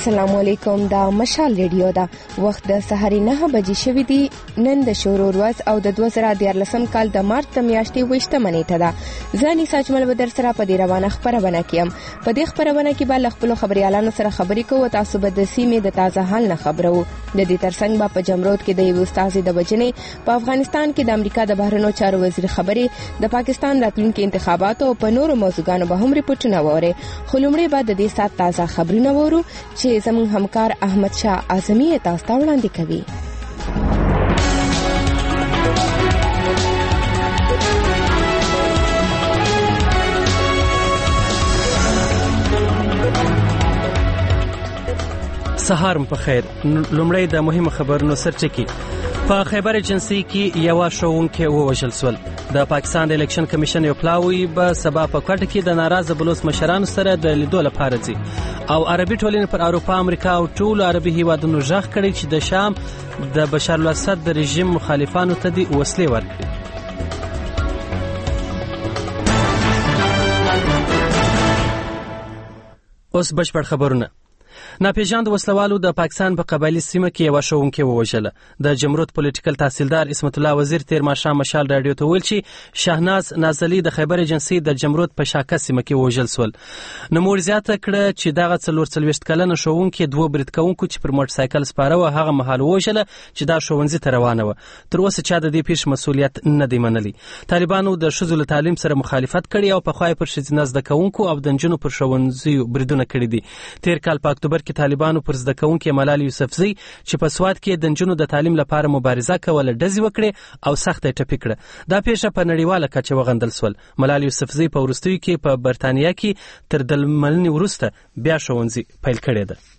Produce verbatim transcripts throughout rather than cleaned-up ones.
السلام علیکم. دا مشال ریډیو دا وخت د سحر نه بجې شوې دي. نن د شورو ورځ او د دوه زره دیارلسم کال د مارچ د میاشتې ویشتمه نیټه ده. ځاني ساجمل بدر سره په دې روانه خبرونه کیم. په دې خبرونه کې به خپل خبريالانو سره خبرې کوو. تاسو به د سیمې د تازه حال نه خبرو. د دې ترڅنګ به په جمرود کې د یو استاد د بجنې په افغانستان کې د امریکا د بهرنیو چارو وزیر خبرې د پاکستان راتلونکي انتخاباتو او په نورو موضوعاتو به هم ریپورتونه ووري. خلومړي به د دې سات تازه خبرونه وورو چې زموږ همکار احمد شاه اعظمي تاسو ته وړاندې کوي. سهار مو په خیر. لومړی د مهمو خبرونو سرچکی. په خیبر ایجنسی کې یو شوونکی ووژل شول. د پاکستان د الیکشن کمیشن یو پلاوی به سبا په کوټه کې د ناراضه بلوچ مشرانو سره د لیدو لپاره ځي او عربي ټولنې پر اروپا، امریکا او ټولو عربي هیوادونو ژغ کړي چې د شام د بشار الاسد د رژیم مخالفانو ته د وسلې ورکړي. اوس بشپړ خبرونه. ناپېژاند وسلوالو د پاکستان په قبایلی سیمه کې یو شوونکی ووژله. د جمرود پولیټیکل تحصیلدار اسمت الله وزیر تیر ماښام مشال رادیو ته ویل چې شهناز نازلی د خیبر ایجنسی د جمرود په شاکه سیمه کې ووژل شول. نوموړي زیاته کړه چې دغه څلور څلوېښت کلنه شوونکی دوه برید کوونکو چې پر موټر سایکل سپاره و هغه مهال ووژله چې دا ښوونځي ته روانه وه. تر اوسه چا د دې پیښې مسؤلیت نه دی منلی. طالبانو د ښځو له تعلیم سره مخالفت کړی او پخوا یې پر ښځینه زده کوونکو او د نجونو پر ښوونځیو بریدونه کړي دي. تیر کال په اکتوبر کې طالبانو پر زده کوونکي ملال یوسفزۍ چې په سوات کې د نجونو د تعلیم لپاره مبارزه کوله ډزې وکړې او سخته یې ټپي کړه. دا پیښه په نړیواله کچه وغندل سول. ملال یوسفزۍ په وروستیو کې په برتانیا کې تر درملنې وروسته بیا ښوونځي پیل کړی ده.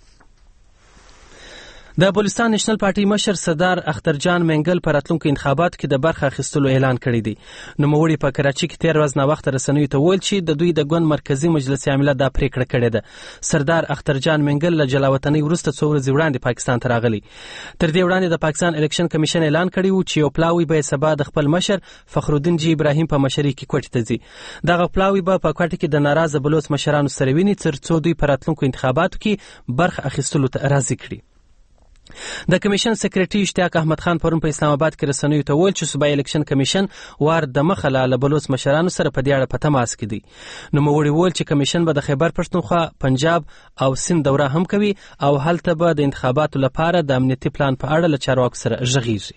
د بلوچستان نېشنل پارټي مشر سردار اخترجان منګل په راتلونکو انتخاباتو کې د برخه اخیستلو اعلان کړی دی. نوموړي په کراچۍ کې تیر ورځ ناوخته رسنیو ته وویل چې د دوی د ګوند مرکزي مجلس عامله دا پریکړه کړې ده. سردار اخترجان منګل له جلاوطنۍ وروسته څو ورځې وړاندې پاکستان ته راغلی. تر دې وړاندې د پاکستان الیکشن کمیشن اعلان کړی و چې یو پلاوی به سبا د خپل مشر فخرالدین جی ابراهیم په مشرۍ کې کوټې ته ځي. دغه پلاوی به په کوټه کې د ناراضه بلوچ مشرانو سره ویني تر څو دوی په راتلونکو انتخاباتو کې برخه اخیستلو ته راضي کړي. د کمیشن سکریټري اشتیاق احمد خان پرون په اسلام آباد کې رسنیو ته وویل چې صوبایي الیکشن کمیشن وار د مخه له بلوچ مشرانو سره په دې اړه په تماس کې دی. نوموړي وویل چې کمیشن به د خیبر پښتونخوا، پنجاب او سند دوره هم کوي او هلته به د انتخاباتو لپاره د امنیتي پلان په اړه له چارواکو سره غږیږي.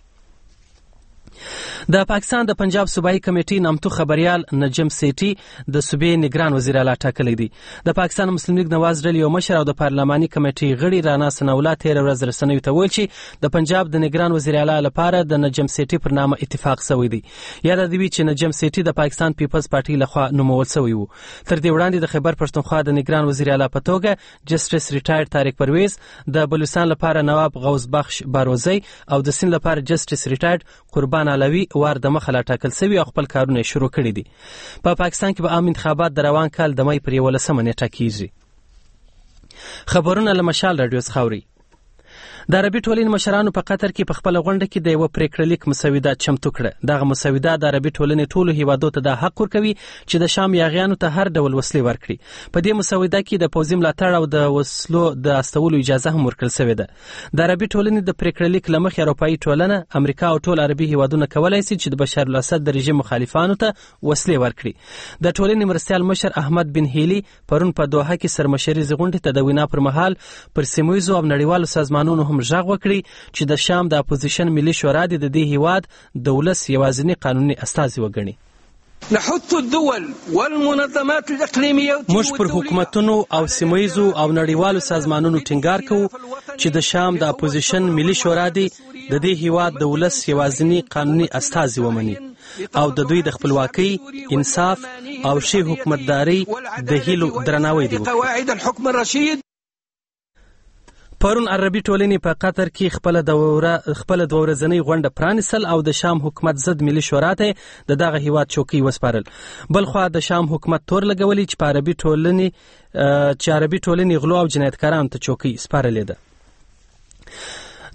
د پاکستان د پنجاب صوبایي کمیټې نامتو خبريال نجم سیټي د صوبې نگران وزیر اعلی ټاکلی دی. د پاکستان مسلم لیگ نواز ډلې یو مشر او د پارلماني کمیټې غړي رانا ثناءالله تیر ورځ رسنیو ته ویل چې د پنجاب د نگران وزیر اعلی لپاره د نجم سیټي پر نامه اتفاق شوی دی. یاد دی چې نجم سیټي د پاکستان پیپلز پارټي لخوا نومول شوی وو. تر دې وړاندې د خیبر پښتونخوا د نگران وزیر اعلی په توګه جسټس ریټایر طارق پرویز، د بلوچستان لپاره نواب غوث بخش باروزی او د سند لپاره جسټس ریټایر قربان علوي وار د مخه لا ټاکل شوي او خپل کارونه شروع کړي دي. په پا پاکستان کې به عام انتخابات د روان کال د مې پر یولسمه نیټه کیږي. خبرونه له مشال رادیو څخه اوري. د عربي ټولنې مشرانو په قطر کې په خپل غونډه کې د یو پریکړه لیک مسوده چمتو کړه. دغه مسوده د عربي ټولنې ټولو هیوادو ته د حق ورکوي چې د شام یاغیانو ته هر ډول وسلې ورکړي. په دې مسوده کې د پوځي ملاتړ او د وسلو د استولو اجازه هم ورکړل شوې ده. د عربي ټولنې د پریکړه لیک له مخې اروپایي ټولنه، امریکا او ټول عربي هیوادونه کولای شي چې د بشار الاسد د رژیم مخالفانو ته وسلې ورکړي. د ټولنې مرستیال مشر احمد بن هیلی پرون په دوحه کې سرمشري غونډې ته د وینا پر مهال پر سیمویزو او نړیوالو سازمانونو هم ژغ وکړي چې د شام د اپوزیشن ملي شورا د دې هیواد د ولس یوازینی قانوني استازي وګڼي. نحث الدول والمنظمات الاقليميه موږ پر حکومتونو او سیمویزو او نړیوالو سازمانونو ټینګار کوو چې د شام د اپوزیشن ملي شورا د دې هیواد د ولس یوازینی قانوني استازي ومني او د دوی د خپلواکۍ، انصاف او ښې حکومتدارۍ د هیلو درناوی دی. قواعد الحكم الرشيد. پرون عربي ټولنې په قطر کې خپل دوره خپل دوه ورځنۍ غونډه پرانیستل او د شام حکومت ضد ملي شورا ته د دغه هیواد چوکۍ وسپارل. بل خو د شام حکومت تور لګولي چې په عربي ټولنې چې عربي ټولنې غلو او جنایتکارانو ته چوکۍ سپارلې ده.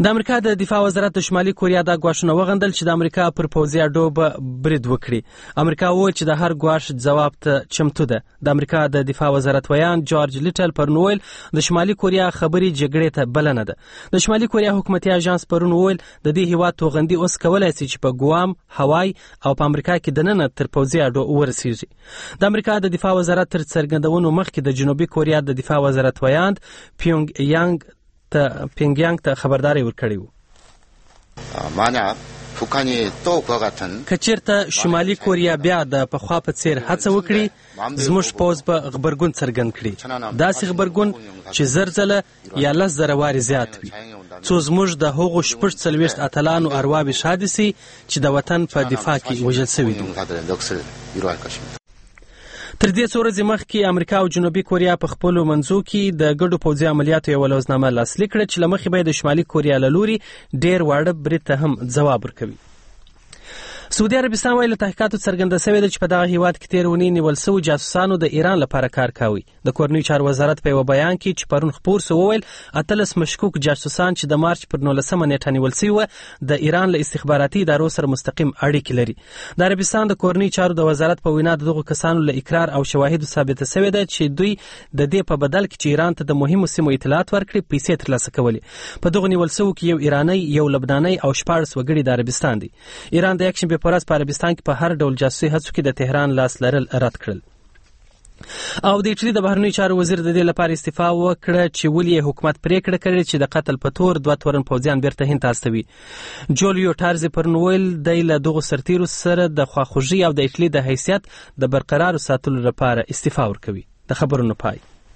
د امریکا د دفاع وزارت د شمالي کوریا دا ګواښونه وغندل چې د امریکا پر پوځي اډو به برید وکړي. امریکا وویل چې د هر ګواښ جواب ته چمتو ده. د امریکا د دفاع وزارت ویان جورج لیټل پرون وویل د شمالي کوریا خبري جګړې ته بلنه ده. د شمالي کوریا حکومتي اژانس پرون وویل د دې هیواد توغندي اوس کولای شي چې په ګوام، هوای او په امریکا کې دننه تر پوځي اډو ورسیږي. د امریکا د دفاع وزارت تر څرګندونو مخکې د جنوبي کوریا د دفاع وزارت ویان پیونګ یانګ ته پیونګ ته خبرداري ورکړې و. مانع فوکانی تو کوغاتن کچیرته شمالي کوریا بیا د پخوا په څیر هڅه وکړي زموږ پوځ به خبرګون څرګند کړي، داسې خبرګون چې زر ځله یا لس زره وارې زیات وي، څو زموږ د هغو شپږ څلوېښت اتلانو ارواوې ښادې سي چې د وطن په دفاع کې وژل سوي دي. تر دې څو ورځې مخکې امریکا او جنوبي کوریا په خپلو منځو کې د ګډو پوځي عملیاتو یوه لوزنامه لاسلیک کړه چې له مخې به یې د شمالي کوریا له لوري ډېر واړه برید ته هم ځواب ورکوي. سعودي عربستان وایي له تحقیقاتو څرګنده شوې ده چې په دغه هیواد کې تېر اونۍ نیول سوي جاسوسانو د ایران لپاره کار کاوه. د کورنیو چارو وزارت په یوه بیان کې چې پرون خپور سو وویل اتلس مشکوک جاسوسان چې د مارچ پر نولسمه نیټه نیول سوي وه د ایران له استخباراتي ادارو سره مستقیم اړیکې لري. د عربستان د کورنیو چارو د وزارت په وینا د دغو کسانو له اقرار او شواهدو ثابته شوې ده چې دوی د دې په بدل کې چې ایران ته د مهمو سیمو اطلاعات ورکړي پیسې ترلاسه کولې. په دغو نیول سوو کې یو ایرانی، یو لبنانی او شپاړس وګړي د عربستان دي. ایران د یکشنبې په ورځ په عربستان په هر ډول جاسوسي هڅو کې د تهران لاس لرل رد کړل. او د ایټالي د بهرنیو چارو وزیر د دې لپاره استعفا وکړه چې ولې یې حکومت پریکړه کړې چې د قتل په تور دوه تورن پوځیان بیرته هند ته استوي. جولیو ټارزي پرون ویل دی له دغو سرتیرو سره د خواخوږي او د ایټالي د حیثیت د برقرار ساتلو لپاره استعفا ورکوي. د خبرونو پای.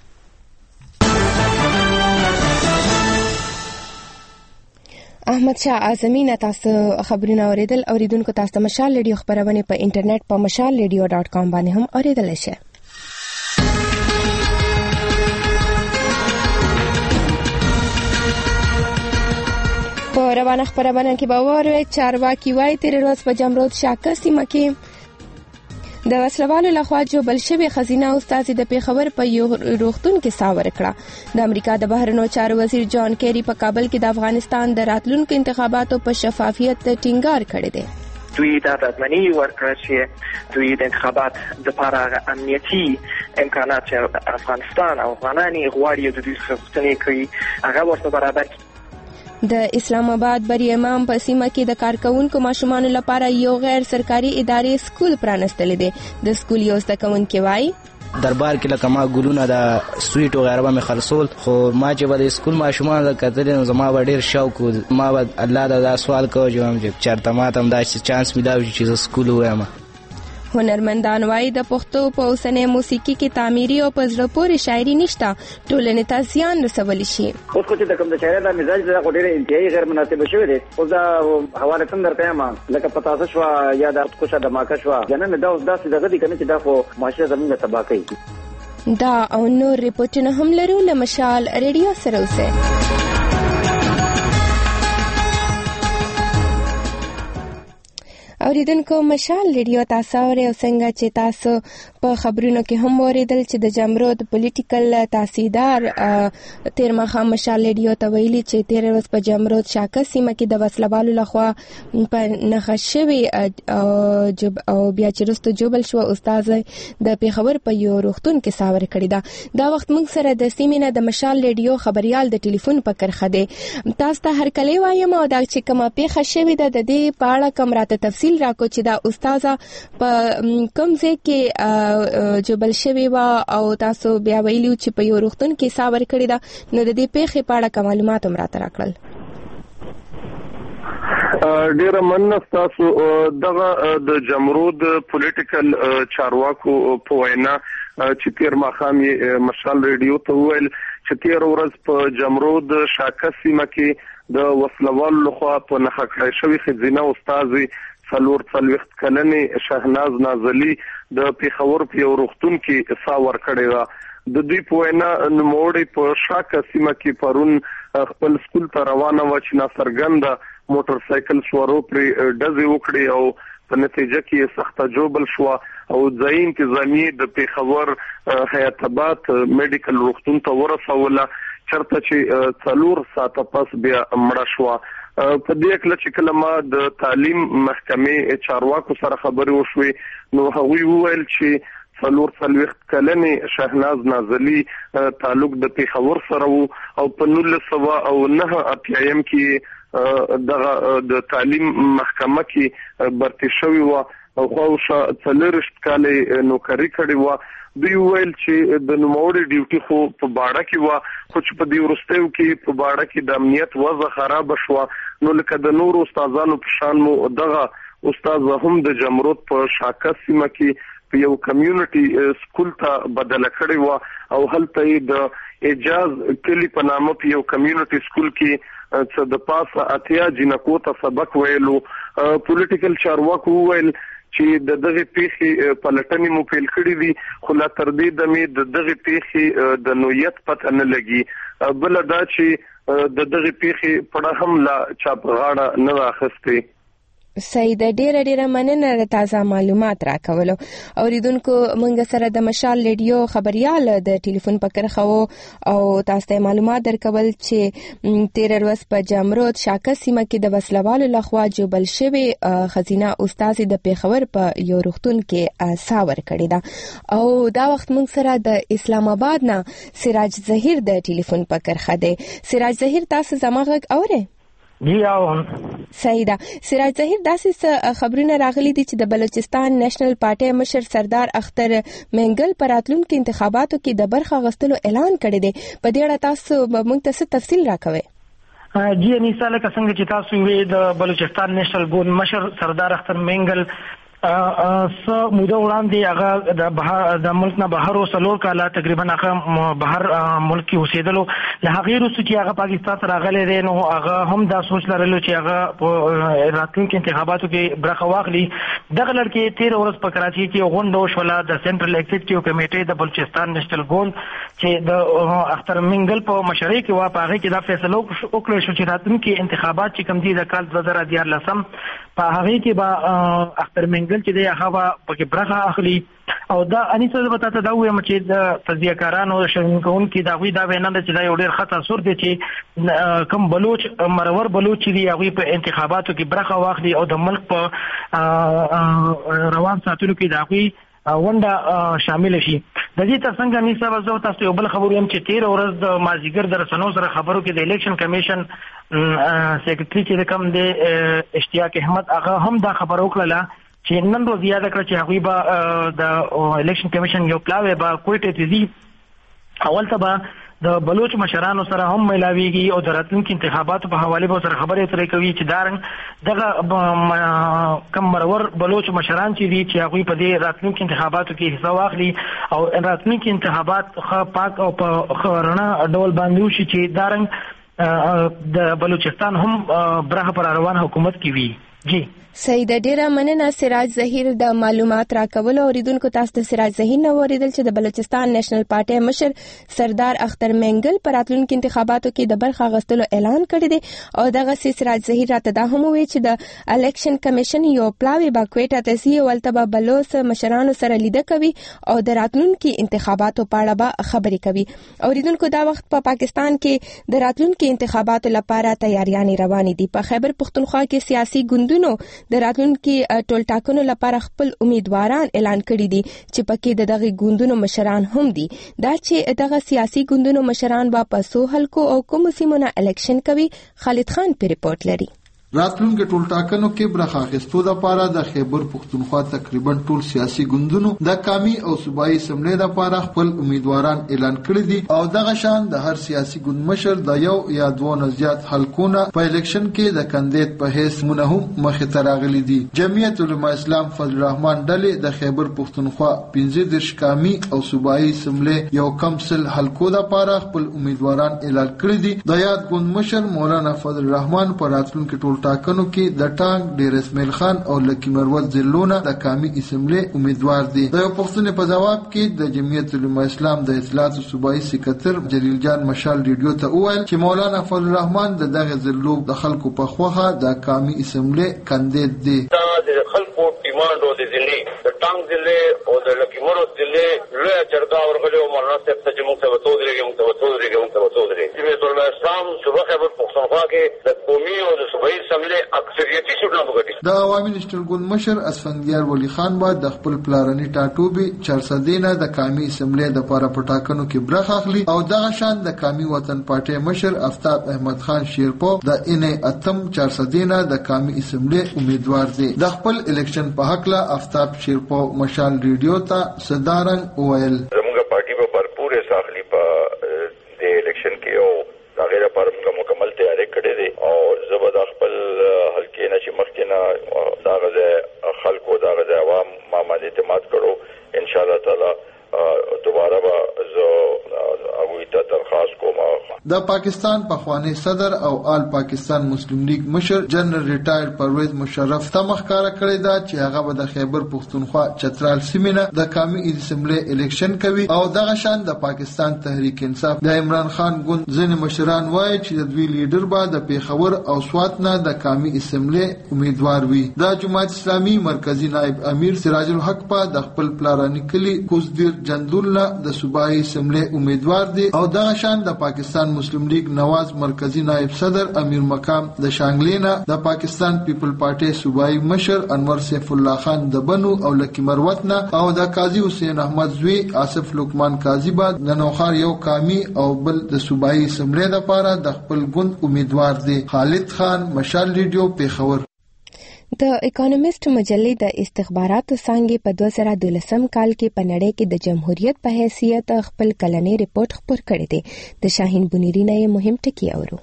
احمد شاه اعظمي نه تاسو خبرونه اوریدل. اوریدونکو تاسو ته مشال ریډیو خبرونه په انټرنیټ په مشال ریډیو ډاټ کام باندې هم اوریدل شي. په روانه خبرونه کې به وره چارواکي وایي تیر ورځ په جمرود شاکه سیمه کې د وسلوالو لخوا جوړل شوی خزینه استاد د پیښور په یو روغتون کې ساور کړه. د امریکا د بهرنیو چارو وزیر جان کیری په کابل کې د افغانستان د راتلونکو انتخاباتو په شفافیت ټینګار کړی دی. دوی دا ډاډمني ورکړه چې دوی د انتخابات لپاره امنیتي امکانات چې افغانستان او افغانان غواړي د دوی غوښتنې کوي هغه ورته برابر کړي. د اسلام آباد بری امام په سیمه کې د کارکونکو ماشومانو لپاره یو غیر سرکاري ادارې سکول پرانستلې دي. د سکول یو زده کوونکی وایي دربار کې لکه ما ګلونه د سویټ او غیره به خرڅول، خو ما چې به د سکول ماشومان کتل نو زما به ډېر شوق و. ما به الله ته دا سوال کوم چې چېرته ما ته هم داسې چانس میلاو چې زه سکول ووایم. هنرمندان وایي د پښتو په اوسنۍ موسیقي کې تعمیري او په زړه پورې شاعري نشته، ټولنې ته زیان رسولی شي. اوس خو چې د کوم د شاعر د مزاج د ډېر انتهایی غیر مناسب شوی دی. اوس دا حواله څنګه درته یم لکه پتاسه شو یا د کوشا د ماکه شو جنن دا اوس داسې دغه دي کنه چې دا خو معاشره زموږ تباہ کوي. دا او نور ریپورتونه هم لرو له مشال ریډیو سره اوسه. اوریدونکو مشال ریډیو تاسو اورئ او څنګه چې تاسو په خبرونو کې هم اوریدل چې د جمرود پولیټیکل تحصیلدار تیر ماښام مشال ریډیو ته ویلي چې تیر ورځ په جمرود شاکه سیمه کې د وسلوالو لخوا په نښه شوي او بیا چې وروسته جوبل شوه استاد د پیښور په یو روغتون کې ساور کړې ده. دا وخت موږ سره د سیمې نه د مشال ریډیو خبریال د ټلیفون په کرښه دی. تاسو ته هرکلی وایم او دا چې کومه پیښه شوې ده د دې په اړه کوم راته تفصیل راکو چې دا استاده په کوم ځای کې جوبل شوی و او تاسو بیا ویلو چې په یو روغتون کې ساور کړی ده، نو د دې پیښې په اړه کوم معلومات هم راته راکړل. ډیره مننه تاسو. دغه د جمرود پولیټیکل چارواکو په وینا چې تیر ماښام یې مشال ریډیو ته وویل چې تیر ورځ په جمرود شاکه سیمه کې د وسلوالو لخوا په نښه کړی شوي ښځینه استازي څلور څلوېښت کلنې شهناز نازلي د پیښور په یو روغتون کې سا ورکړې وه. د دوی په وینا نوموړې په شاکه سیمه کې پرون خپل سکول ته روانه وه چې ناڅرګنده موټر سایکل سوارو پرې ډزې وکړې او په نتیجه کې سخته جوبل شوه او ځایي انتظامیې د پیښور حیات آباد میډیکل روغتون ته ورسوله چرته چې څلور ساعته پس بیا مړه شوه. په دې کې چې کله ما د تعلیم محکمې چارواکو سره خبرې وشوې نو هغوی وویل چې څلور څلوېښت کلنې شهناز نازلي تعلق د پېښور سره وو او په نولس سوه او نهه اتیایم کې دغه د تعلیم محکمه کې برتي شوی وه او خواوشا څلېرویشت کالې نوکري کړې وه. دوی وویل چې د نوموړي ډیوټي خو په باړه کې وه خو چې په دې وروستیو کې په باړه کې د امنیت وضع خرابه شوه نو لکه د نورو استادانو په شان مو دغه استاد هم د جمرود په شاکه سیمه کې په یو کمیونټي سکول ته بدله کړې وه او هلته یې د اعجاز کلی په نامه په یو کمیونټي سکول کې څه د پاسه اتیا جنکو ته سبق ویلو. پولیټیکل چارواکو وویل چې د دغه پیښې پلټنې مو پیل کړې دي خو لا تر دې دمې د دغه پیښې د نوعیت پته نه لګي. بل دا چې د دغه پیښې په هم لا چاپ غاړه نه اخیستې. سید ډیره ډیره مننه تازه معلومات راکولو. اوریدونکو مونږ سره د مشال ریډیو خبريال د ټلیفون په کرخه او تاسو ته معلومات درکول چې تیر ورځ په جمرود شاکه سیمه کې د وسلوالو لخوا جوبل شوی خزینه استاد د پیښور په یو روغتون کې ساور کړی دا او دا وخت مونږ سره د اسلام آباد نه سراج ظهیر د ټلیفون په کرخه دی. سراج ظهیر تاسو زموږ اوره؟ جی او سیدا سراج ظهیر داسې خبرونه راغلي دي چې د بلوچستان نېشنل پارټي مشر سردار اختر منګل پر راتلونکو انتخاباتو کې د برخه غستلو اعلان کړی دی. په دې اړه تاسو موږ ته څه تفصیل راکوي؟ جی انیسا لکه څنګه چې تاسو وی د بلوچستان نېشنل ګوند مشر سردار اختر منګل س موده وړاندې هغه د د ملک نه بهر وسلور کاله تقریبا هغه بهر ملک کې اوسېدلو له هغه وروسته چې هغه پاکستان ته راغلی دی نو هغه هم دا سوچ لرلو چې هغه په راتلونکو انتخاباتو کې برخه واخلي. دغه لړ تیر ورځ په کراچي کې غونډه وشوله د سنټرل ایگزیکټیو کمیټې د بلوچستان نېشنل ګوند چې د اختر منګل په مشرۍ کې وا په هغه کې دا فیصله وکړل شو چې راتلونکو انتخابات چې کوم دي د کال دوه زره دیارلسم په هغه کې به اختر منګل چې دی هغه پکې برخه اخلي او دا انیسه زه به تاسو دا وایم چې د تجزیه‌کارانو شنونکو دا وی دا وینا ده چې دا یو ډېر خطا سور دی چې کم بلوچ مرور بلوچ دی هغه په انتخاباتو کې برخه واخلي او د ملک په روان ساتلو کې دا وی ونده شامل شي. د دې ترڅنګ انیسه وزو تاسو یو بل خبر یم چې تیر ورځ د مازیګر د رسنیو سره خبرو کې د الیکشن کمیشن سیکریټری چې کوم دی اشتیاق احمد هغه هم دا خبر وکړه چې نن ورځ یاد کړ چې هغه به د الیکشن کمیشن یو پلاوی به کوټه ته دي اول ته به د بلوچ مشرانو سره هم ملاویږي او د راتلونکو انتخاباتو په حواله به سره خبرې اترې کوي چې دارنګ دغه کم مرور بلوچ مشران چې دي چې هغه په دې راتلونکو انتخاباتو کې حصہ واخلي او راتلونکو انتخابات خو پاک او په خورنه ډول باندې وشي چې دارنګ د بلوچستان هم برخه پر روان حکومت کې وي. جی سید ډیره مننه سراج ظهیر د معلومات راکول. اوریدونکو تاسو ته سراج ظهیر نو اوریدل چې د بلوچستان نېشنل پارټي مشر سردار اختر منګل پر راتلونکو انتخاباتو کې د برخه غستلو اعلان کړی دی او دغه سراج ظهیر راته دا هم وی چې د الیکشن کمیشن یو پلاوی با کوټه ته سی ولته به بلوچ مشرانو سره لیده کوي او د راتلونکو انتخاباتو په اړه به خبرې کوي. اوریدونکو دا وخت په پا پاکستان کې د راتلونکو انتخاباتو لپاره تیاریانې روانې دي. په خیبر پختونخوا کې سیاسي ګوندونو د راتلونکو ټول ټاکنو لپاره خپل امیدواران اعلان کړي دي چې پکې د دغه ګوندونو مشران هم دي. دا چې دغه سیاسي ګوندونو مشران با په سو حلقو او کوم سیمونه الیکشن کوي خالد خان په ریپورت لري. راتلونکو ټول ټاکنو کې برخه اخیستو لپاره د خیبر پختونخوا تقریبا ټول سیاسي ګوندونو د قومي او صوبایي اسمبلی لپاره خپل امیدواران اعلان کړي دي او دغه شان د هر سیاسي ګوند مشر د یو یا دوه نه زیات حلقونه په الیکشن کې د کاندید په حیث منهم مخې ته راغلي دي. جمعیت علماء اسلام فضل الرحمن ډلې د خیبر پختونخوا پنځه دېرش قومي او صوبایي اسمبلی یو کم سل حلقو لپاره خپل امیدواران اعلان کړي دي. د یاد ګوند مشر مولانا فضل الرحمن پر راتلونکو ټول ټاکنو کې د ټانک ډیر اسماعیل خان او لکی مروت زلونه د قومي اسمبلی امیدوار دي. د یو پښتنې په جواب کې د جمعیت علماء اسلام د اطلاعات صوبایي سکرټر جلیل جان مشال ریډیو ته وویل چې مولانا فضل الرحمن د دغه زلو د خلکو په خوخه د قومي اسمبلی کاندید دی. د خلکو ډیماند او د ضلع د ټانک ضلع او د لکی مروت ضلع له چرګا ورغلو مولانا صاحب ته موږ ته وته درېږي موږ ته وته درېږي موږ ته وته درېږي جمعیت اسلام صوبه خیبر پختونخوا کې د قومي او د صوبایي اسمبلی اکثریتي سیټونه وګټي. د عوامي نېشنل ګوند مشر اسفندیار ولی خان با د خپل پلارني ټاټوبي چارسدینه د قومي اسمبلی د لپاره پټاکنو کې برخه اخلي او دغه شان د قومي وطن پارټي مشر افتاب احمد خان شیرپو د ان اتم چارسدینه د قومي اسمبلی امیدوار دی. د خپل الیکشن په حق لا افتاب شیرپو مشال ریډیو ته صدارنګ وویل زموږ پارټي په پرپور ساخلی په د الیکشن کې او هغه لپاره موږ مکمل تیاری کړې دي او زبر خپل حلقې نه چې مخکې نه دا غزه خلکو دا غزه عوام ما باندې اعتماد کړو ان شاء الله تعالی دوباره به زه هغوی ته درخواست کوم. د پاکستان پخوانی صدر او آل پاکستان مسلم لیگ مشر جنرال ریټایر پرویز مشرف ته مخکاره کړی دا چې هغه به د خیبر پختونخوا چترال سیمینه د قومي اسمبلی الیکشن کوي او دغه شان د پاکستان تحریک انصاف د عمران خان ګوند ځینې مشران وایي چې د دوی لیډر به د پیښور او سوات نه د قومي اسمبلی امیدوار وي. د جماعت اسلامي مرکزی نائب امیر سراج الحق په د خپل پلارانی کلی کوزدیر جندول د صوبایي اسمبلی امیدوار دی او دغه شان د پاکستان مسلم لیگ نواز مرکزی نائب صدر امیر مقام د شانګلینا د پاکستان پیپل پارټي صوبایي مشر انور سیف الله خان د بنو او لکی مروتنا او د قاضي حسین احمد زوی آصف لقمان قاضي بعد د نوخار یو قومي او بل د صوبایي اسمبلی لپاره د خپل ګوند امیدوار دی. خالد خان مشال ریډیو پیښور. د اکانومیست مجلې د استخباراتو څانګې په دوه زره دولسم کال کې په نړۍ کې د جمهوریت په حیثیت خپل کلنی رپورټ خپور کړی دی. د شاهین بنيري نه یې مهم ټکي اورو.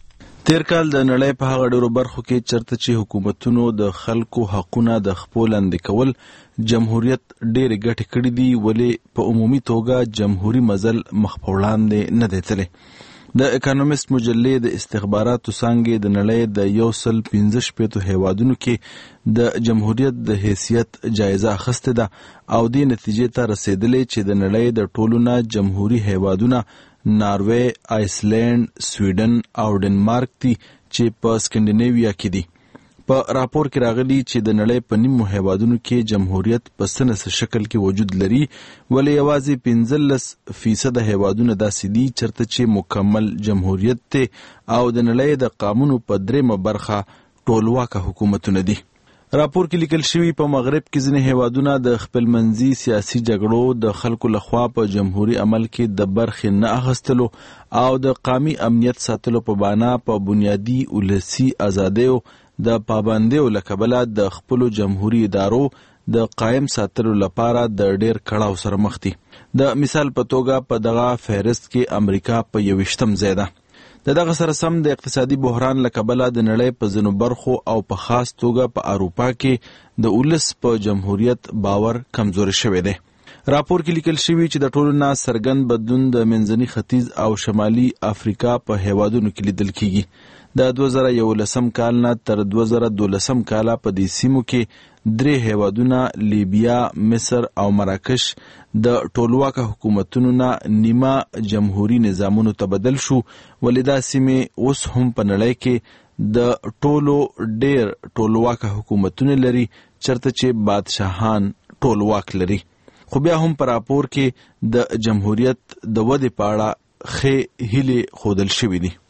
تیر کال د نړۍ په هغه ډیرو برخو کې چرته چې حکومتونو د خلکو حقونه د خپل لاندې کول جمهوریت ډېر ګټه کړې دي ولې په عمومي توګه جمهوریت مزل مخ په وړاندې نه دی تللی. د اکانومیست مجلې د استخباراتو څانګې د نړۍ د یو سل پنځه شپېتو هیوادونو کې د جمهوریت د حیثیت جایزه اخیستې ده او دې نتیجې ته رسېدلې چې د نړۍ د ټولو نه جمهوري هیوادونه ناروې، آیسلینډ، سویډن او ډنمارک دي چې په سکینډینیویا کې دي. په راپور کې راغلي چې د نړۍ په نیمو هیوادونو کې جمهوریت په څه نسل شکل کې وجود لري ولې یوازې پنځلس فیصده هیوادونه داسې دي چېرته چې مکمل جمهوریت دی او د نړۍ د قانونو په درېیمه برخه ټولواکه حکومتونه دي. راپور کې لیکل شوي په مغرب کې ځینې هیوادونه د خپلمنځي سیاسي جګړو د خلکو لخوا په جمهوري عمل کې د برخې نه اخیستلو او د قومي امنیت ساتلو په بنا په بنیادي ولسي ازادیو د پابندیو له کبله د خپلو جمهوري ادارو د قایم ساتلو لپاره د ډیر کړاو سره مخ دي. د مثال په توګه په دغه فهرست کې امریکا په یویشتم ځای ده. د دغه سره سم د اقتصادي بحران له کبله د نړۍ په ځینو برخو او په خاص توګه په اروپا کې د ولس په جمهوریت باور کمزوري شوی دی. راپور کې لیکل شوي چې د ټولو نه څرګند بدلون د منځني ختیځ او شمالي افریقا په هیوادونو کې لیدل کیږي. د دوه زره یولسم کال نه تر دوه زره دولسم کاله په دې سیمو کې درې هیوادونه لیبیا، مصر او مراکش د ټولواکه حکومتونو نه نیمه جمهوري نظامونو ته بدل شو ولې دا سیمې اوس هم په نړۍ کې د ټولو ډیر ټولواکه حکومتونه لري چرته چې بادشاهان ټولواک لري. خو بیا هم په راپور کې د جمهوریت د ودې په اړه ښې هیلې ښودل شوي دي.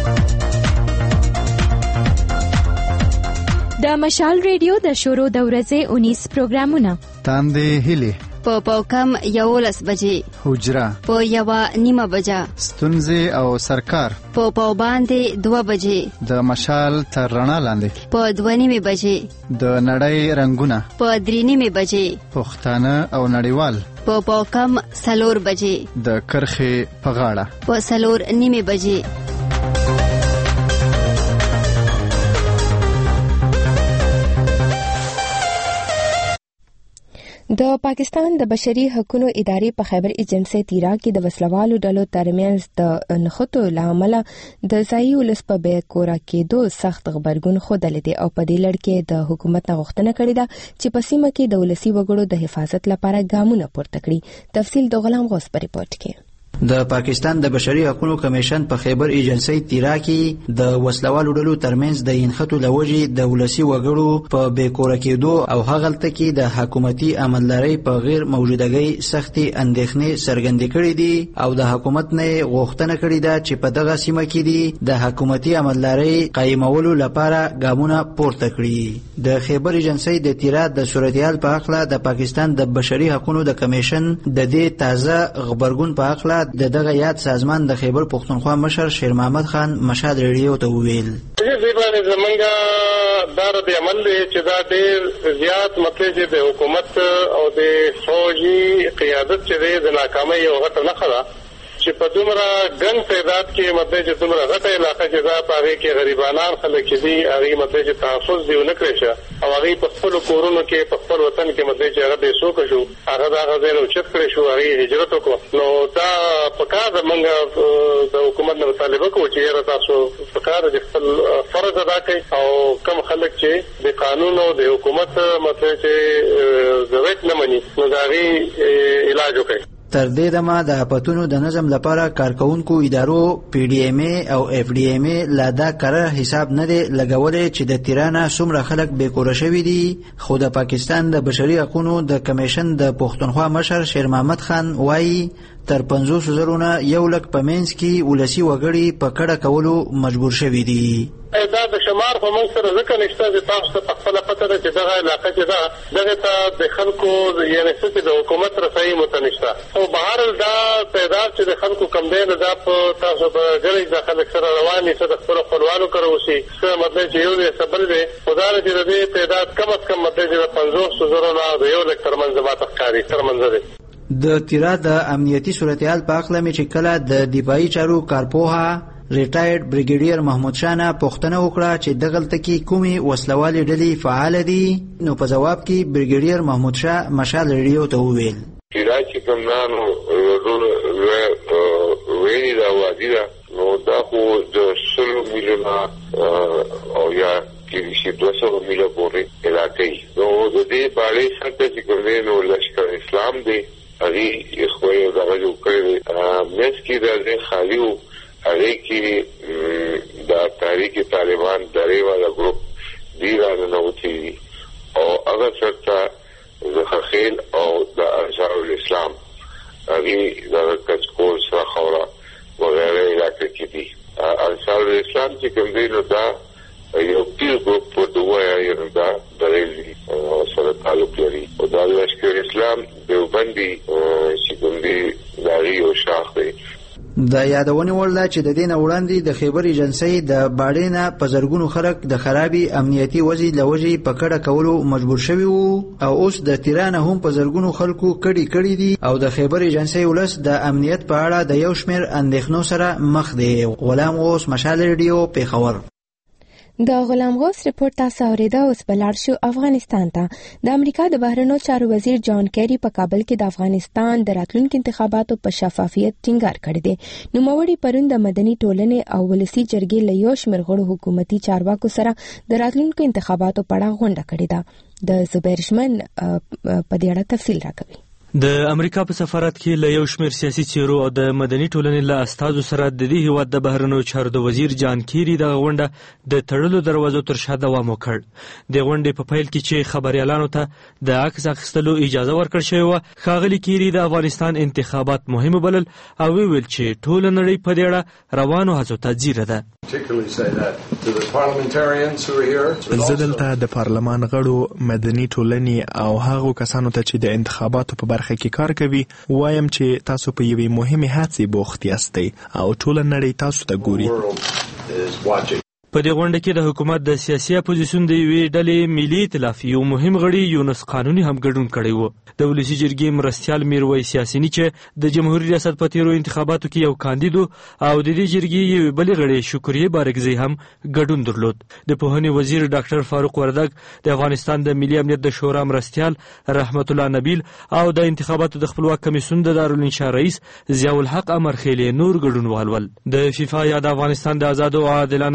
د مشال ریډیو د شروع د ورځې اونیس پروګرامونه تاندې هیلې په پاوکم یولس بجې حجره په یوه نیمه بجه ستونزې او سرکار په پاو باندې دوه بجې د مشال تر رڼا لاندې په دوه نیمې بجې د نړۍ رنګونه په درې نیمې بجې پښتانه او نړیوال په پاوکم څلور بجې د کرښې په غاړه په څلور نیمې بجې. د پاکستان د بشري حقوقو ادارې په خیبر ایجنسي تیرا کې د وسلوالو ډلو ترمنځ د نښتو له امله د ځایي ولس په بې کوره کېدو سخت غبرګون ښودلی دی او په دې لړ کې د حکومت نه غوښتنه کړې ده چې په سیمه کې د ولسي وګړو د حفاظت لپاره ګامونه پورته کړي. تفصیل د غلام غوث په ریپورت کې. د پاکستان د بشري حقوقو کمیشن په خیبر ایجنسی تیرا کې د وسلوالو ډلو ترمنځ د انخټو لوجې د ولسی وګړو په بیکوره کېدو او هغلته کې د حکومتي عملدارۍ په غیر موجودګۍ سختي اندېښنې څرګندې کړې دي او د حکومت نه غوښتنه کړې ده چې په دغه سیمه کې دي د حکومتي عملدارۍ قایمولو لپاره ګامونه پورته کړي. د خیبر ایجنسی د تیرا د صورتحال په اړه د پاکستان د بشري حقوقو د کمیشن د دې تازه خبرګون په اړه د دغه یاد سازمان د خیبر پښتونخوا مشر شیر محمد خان مشهد ریډیو ته وویل دې باندې زمونږ دار د عمل چې دا ډېر زیات مطلب چې د حکومت او د فوجي قیادت چې د ناکامۍ او غټه نښه ده چې په دومره ګڼ تعداد کې مطلب چې دومره غټه علاقه چې دا په هغې کې غریبانان خلک چې دي هغې مطلب چې تحفظ دې ونه کړی شه او هغې په خپلو کورونو کې په خپل وطن کې مطلب چې هغه بې څوکه شو هغه د هغه ځای نه اوچت کړی شو هغې هجرت وکړو نو دا پکار ده موږ د حکومت نه مطالبه کوو چې یاره تاسو پکار ده چې خپل فرض ادا کړئ او کم خلک چې د قانون او د حکومت مطلب چې ضرورت نه مني نو د هغې علاج وکړئ. تر دې دمه د اپاتونو د نظم لپاره کارکونکو ادارو پی ډی ایم ای او اف ډی ایم ای لا دا قرار حساب نه دی لګولې چې د تیرانه څومره خلک بیکوره شوي دي خو د پاکستان د بشري حقوقو د کمیشن د پښتونخوا مشر شیر محمد خان وایي تر پنځوس زرو نه یو لک په منځ کې ولسي وګړي په کډه کولو مجبور شوي دي. دا د شمار په موږ سره ځکه نشته چې تاسو ته په خپله پته ده چې دغه علاقه چې ده دغې ته د خلکو یعنې څه چې د حکومت رسایي مته نشته خو بهرحال دا تعداد چې د خلکو کم دی نو دا په تاسو په ګڼئ د خلک سره روان دي څه د خپلو خپلوانو کره اوسي څه مطلب چې یو دی څه بل دی خو دا ده چې د دې تعداد کم از کم مطلب چې د پنځوسو زرو نه د یو لک ترمنځ ماته ښکاري ترمنځ دی. د تیرا د امنیتي صورتحال په اړه مې چې کله د دفاعي چارو کارپوها ریټایرډ بریګیډیر محمود شاه نه پوښتنه وکړه چې دغلته کې کومې وسلوالې ډلې فعال دي نو په جواب کې بریګیډیر محمود شاه مشال ریډیو ته وویل تیرا چې کوم نانو ویلي دا وادي ده نو دا خو د سلو میلیونه او یا کېدای شي دوه سوه میله پورې علاقې نو د دې باندې څنګه چې کوم دی نو لشکر اسلام دی هغې خو یې دغه جوړ کړی دی منځ کې دا ځای خالي و هغې کې د تحریک طالبان درې والا ګروپ دی را ننوتي دي او هغه سرته زخخیل او د انصار الاسلام هغې دغه کچکول سره خاوره وغیره علاقه کې دي. انصار الاسلام چې کوم دی نو دا یو پیر ګروپ په دوه یعنې دا بریل دي سره تعلق لري او دا لشکر اسلام دیوبندي چې کوم دی د هغې یو شاخ دی. د یادونې وړ ده چې د دې نه وړاندې د خیبر ایجنسۍ د باډې نه په زرګونو خلک د خرابې امنیتي وضع له وجې په کډه کولو مجبور شوي وو او اوس د تیرا نه هم په زرګونو خلکو کډې کړي دي او د خیبر ایجنسۍ ولس د امنیت په اړه د یو شمېر اندېښنو سره مخ دی. غلام غوث مشال ریډیو پېښور. د غلام غوث رپورټ تاسو اوریده اوس بلار شو افغانستان ته. د امریکا د بهرنیو چارو وزیر جان کیری په کابل کې د افغانستان د راتلونکو انتخاباتو په شفافیت ټینګار کړی دی. نوموړي پرون د مدني ټولنې او ولسي جرګې له یو شمېر غړو حکومتي چارواکو سره د راتلونکو انتخاباتو په اړه غونډه کړې ده. د زبیر شمن په دې اړه تفصیل راکوي. د امریکا په سفارت کې له یو شمېر سیاسي څیرو او د مدني ټولنې له استازو سره د دې هیواد د بهرنیو چارو د وزیر جان کیری د غونډه د تړلو دروازو تر شا دوام وکړ. د غونډې په پیل کې چې خبريالانو ته د عکس اخیستلو اجازه ورکړل شوې وه ښاغلي کیری د افغانستان انتخابات مهم بلل او ویل چې ټوله نړۍ په دې اړه روانو هڅو ته ځیره ده. زه دلته د پارلمان غړو، مدني ټولنې او هغو کسانو ته چې د انتخاباتو په برخه کې کار کوي وایم چې تاسو په یوې مهمې هڅې بوخت یاستئ او ټوله نړۍ تاسو ته ګوري. په دې غونډه کې د حکومت د سیاسي اپوزیسیون د یوې ډلې ملي ائتلاف یو مهم غړي یونس قانوني هم ګډون کړی و. د ولسي جرګې مرستیال میرویس یاسیني چې د جمهوریت ریاست په تیرو انتخاباتو کې یو کاندید او د دې جرګې یو بل غړي شکریه بارګزی هم ګډون درلود. د پوهنې وزیر ډاکټر فاروق وردګ، د افغانستان د ملي امنیت د شورا مرستیال رحمت الله نبیل او د انتخاباتو د خپلواک کمیسیون د دارالانشا رئیس ضیاء الحق امرخیلی نور ګډون والول. د فیفا یا د افغانستان د آزاد او عادلانه انتخاباتو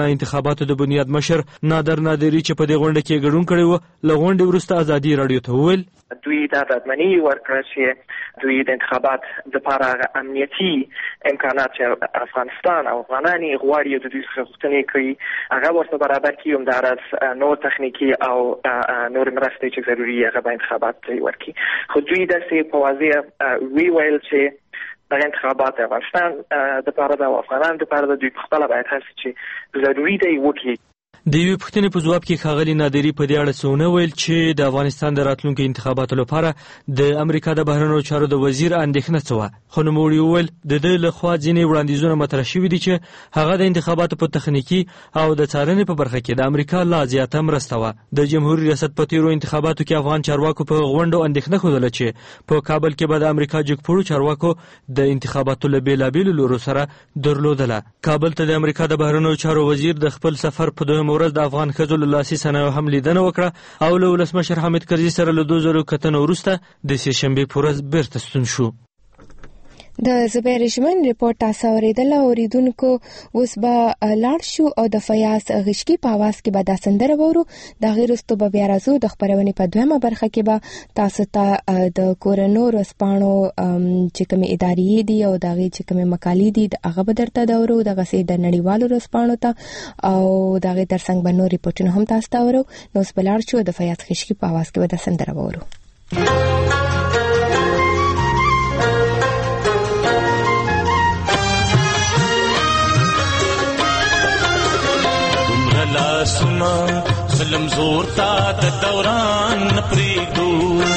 انتخاباتو د بنیاد مشر نادر نادری چې په دې غونډه کې ګډون کړی و له غونډې وروسته ازادي راډیو ته وویل دوی دا ډاډمني ورکړه چې دوی د انتخابات دپاره امنیتي امکانات چې افغانستان او افغانان یې غواړي او د دوی څخه غوښتنې کوي هغه ورته برابر کړي، همداراز نور تخنیکي او نور مرستې چې ضروري هغه به انتخابات ورکړي. خو دوی داسې په واضح ویل چې دغه انتخابات افغانستان دپاره د افغانانو دپاره د دوی پخپله باید هڅې چې ضروري دی وکړي. د یوې پوښتنې په ځواب کې ښاغلي نادري په دې اړه څه ونه ویل چې د افغانستان د راتلونکي انتخاباتو لپاره د امریکا د بهرنیو چارو د وزیر اندېښنه څه وه، خو نوموړي وویل د ده لخوا ځینې وړاندیزونه مطرح شوي دي چې هغه د انتخاباتو په تخنیکي او د څارنې په برخه کې د امریکا لا زیاته مرسته وه. د جمهوري ریاست په تیرو انتخاباتو کې افغان چارواکو په غونډو اندېښنه ښودله چې په کابل کې به د امریکا جګپوړو چارواکو د انتخاباتو له بېلابېلو لورو سره درلودله. کابل ته د امریکا د بهرنیو چارو وزیر د خپل سفر په دویمه ورځ د افغان ښځو له لاسي صنایعو هم لیدنه وکړه او له ولسمشر حامد کرزي سره له دوه زرو کتنو وروسته د سې شنبې په ورځ بیرته ستون شو. د زبیر ژمن ریپورت تاسو اوریدل اوریدونکو اوس به لاړ شو او د فیاض غشکی په आवाज کې به د سندره وورو د غیرستو به بیا راځو د خبرونې په دویمه برخه کې به تاسو ته د کورونو رسپانو چې کوم ادارې دي او د غي چې کوم مقالې دي هغه به درته دورو د غسې د نړیوالو رسپانو ته او د غي ترڅنګ به نور ریپورتونه هم تاسو ته ورو نو سپلار شو د فیاض غشکی په आवाज کې به د سندره وورو. سنا ظلم زور تا د دوران پریدو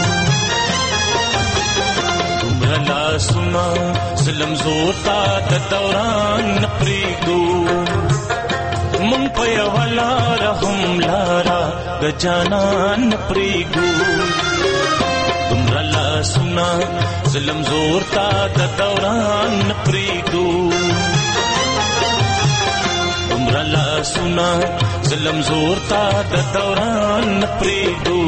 تمرلا سنا ظلم زور تا د دوران پریدو مون په ولا رحم لارا د جانان پریدو تمرلا سنا ظلم زور تا د دوران پریدو تمرلا سنا ظلم زور تا د دوران پریدو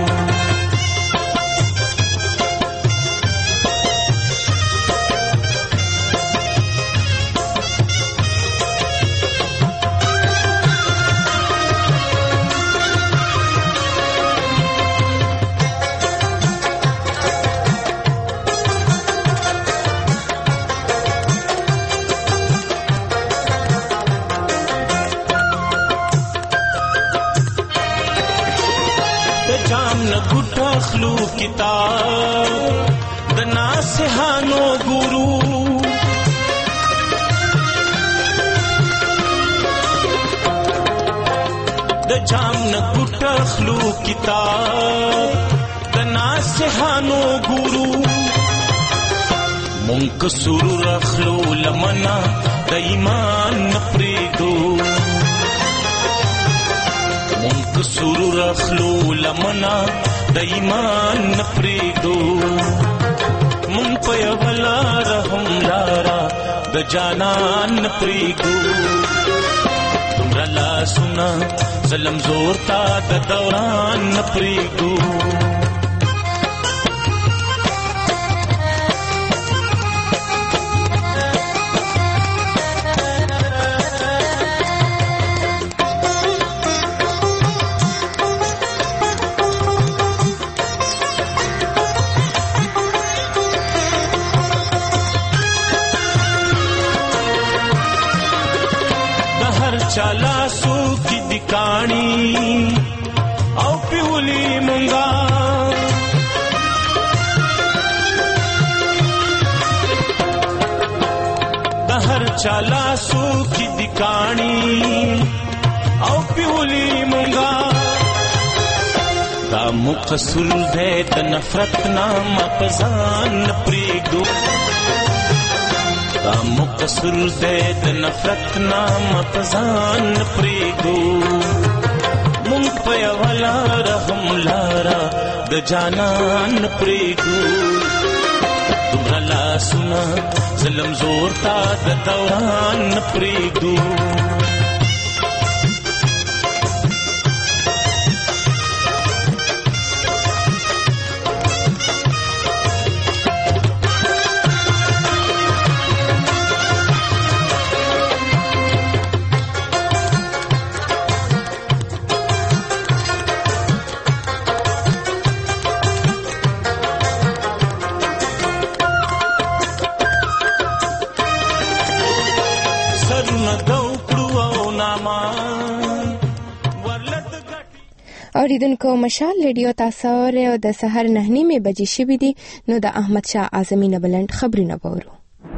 کتاب د ناسهانو ګورو د جام نه ګټ خلو کتاب د ناسهانو ګورو مونږ سرور خلو لمنا د ایمان پریدو مونږ سرور خلو لمنا د ایمان پریدو مون په ولا رحم لارا د جانان پریدو تمرلا سنا ظلم زور تا د دوران پریدو چالا سو کی دکانی او پیولی منگا دہر چالا سو کی دکانی او پیولی منگا دا مقصر دے دا نفرت نام پزان پریگو دا مقصر دے د نفرت نام پزان پریدو مونږ په ولا رحم لارا د جانان پریدو تمرلا سنا ظلم زور تا د دوران پریدو اوریدونکو مشال ریډیو تاسو او د سحر نه نیمه بجې شوې دي نو د احمد شاه اعظمي نه بلند خبرونه وورو.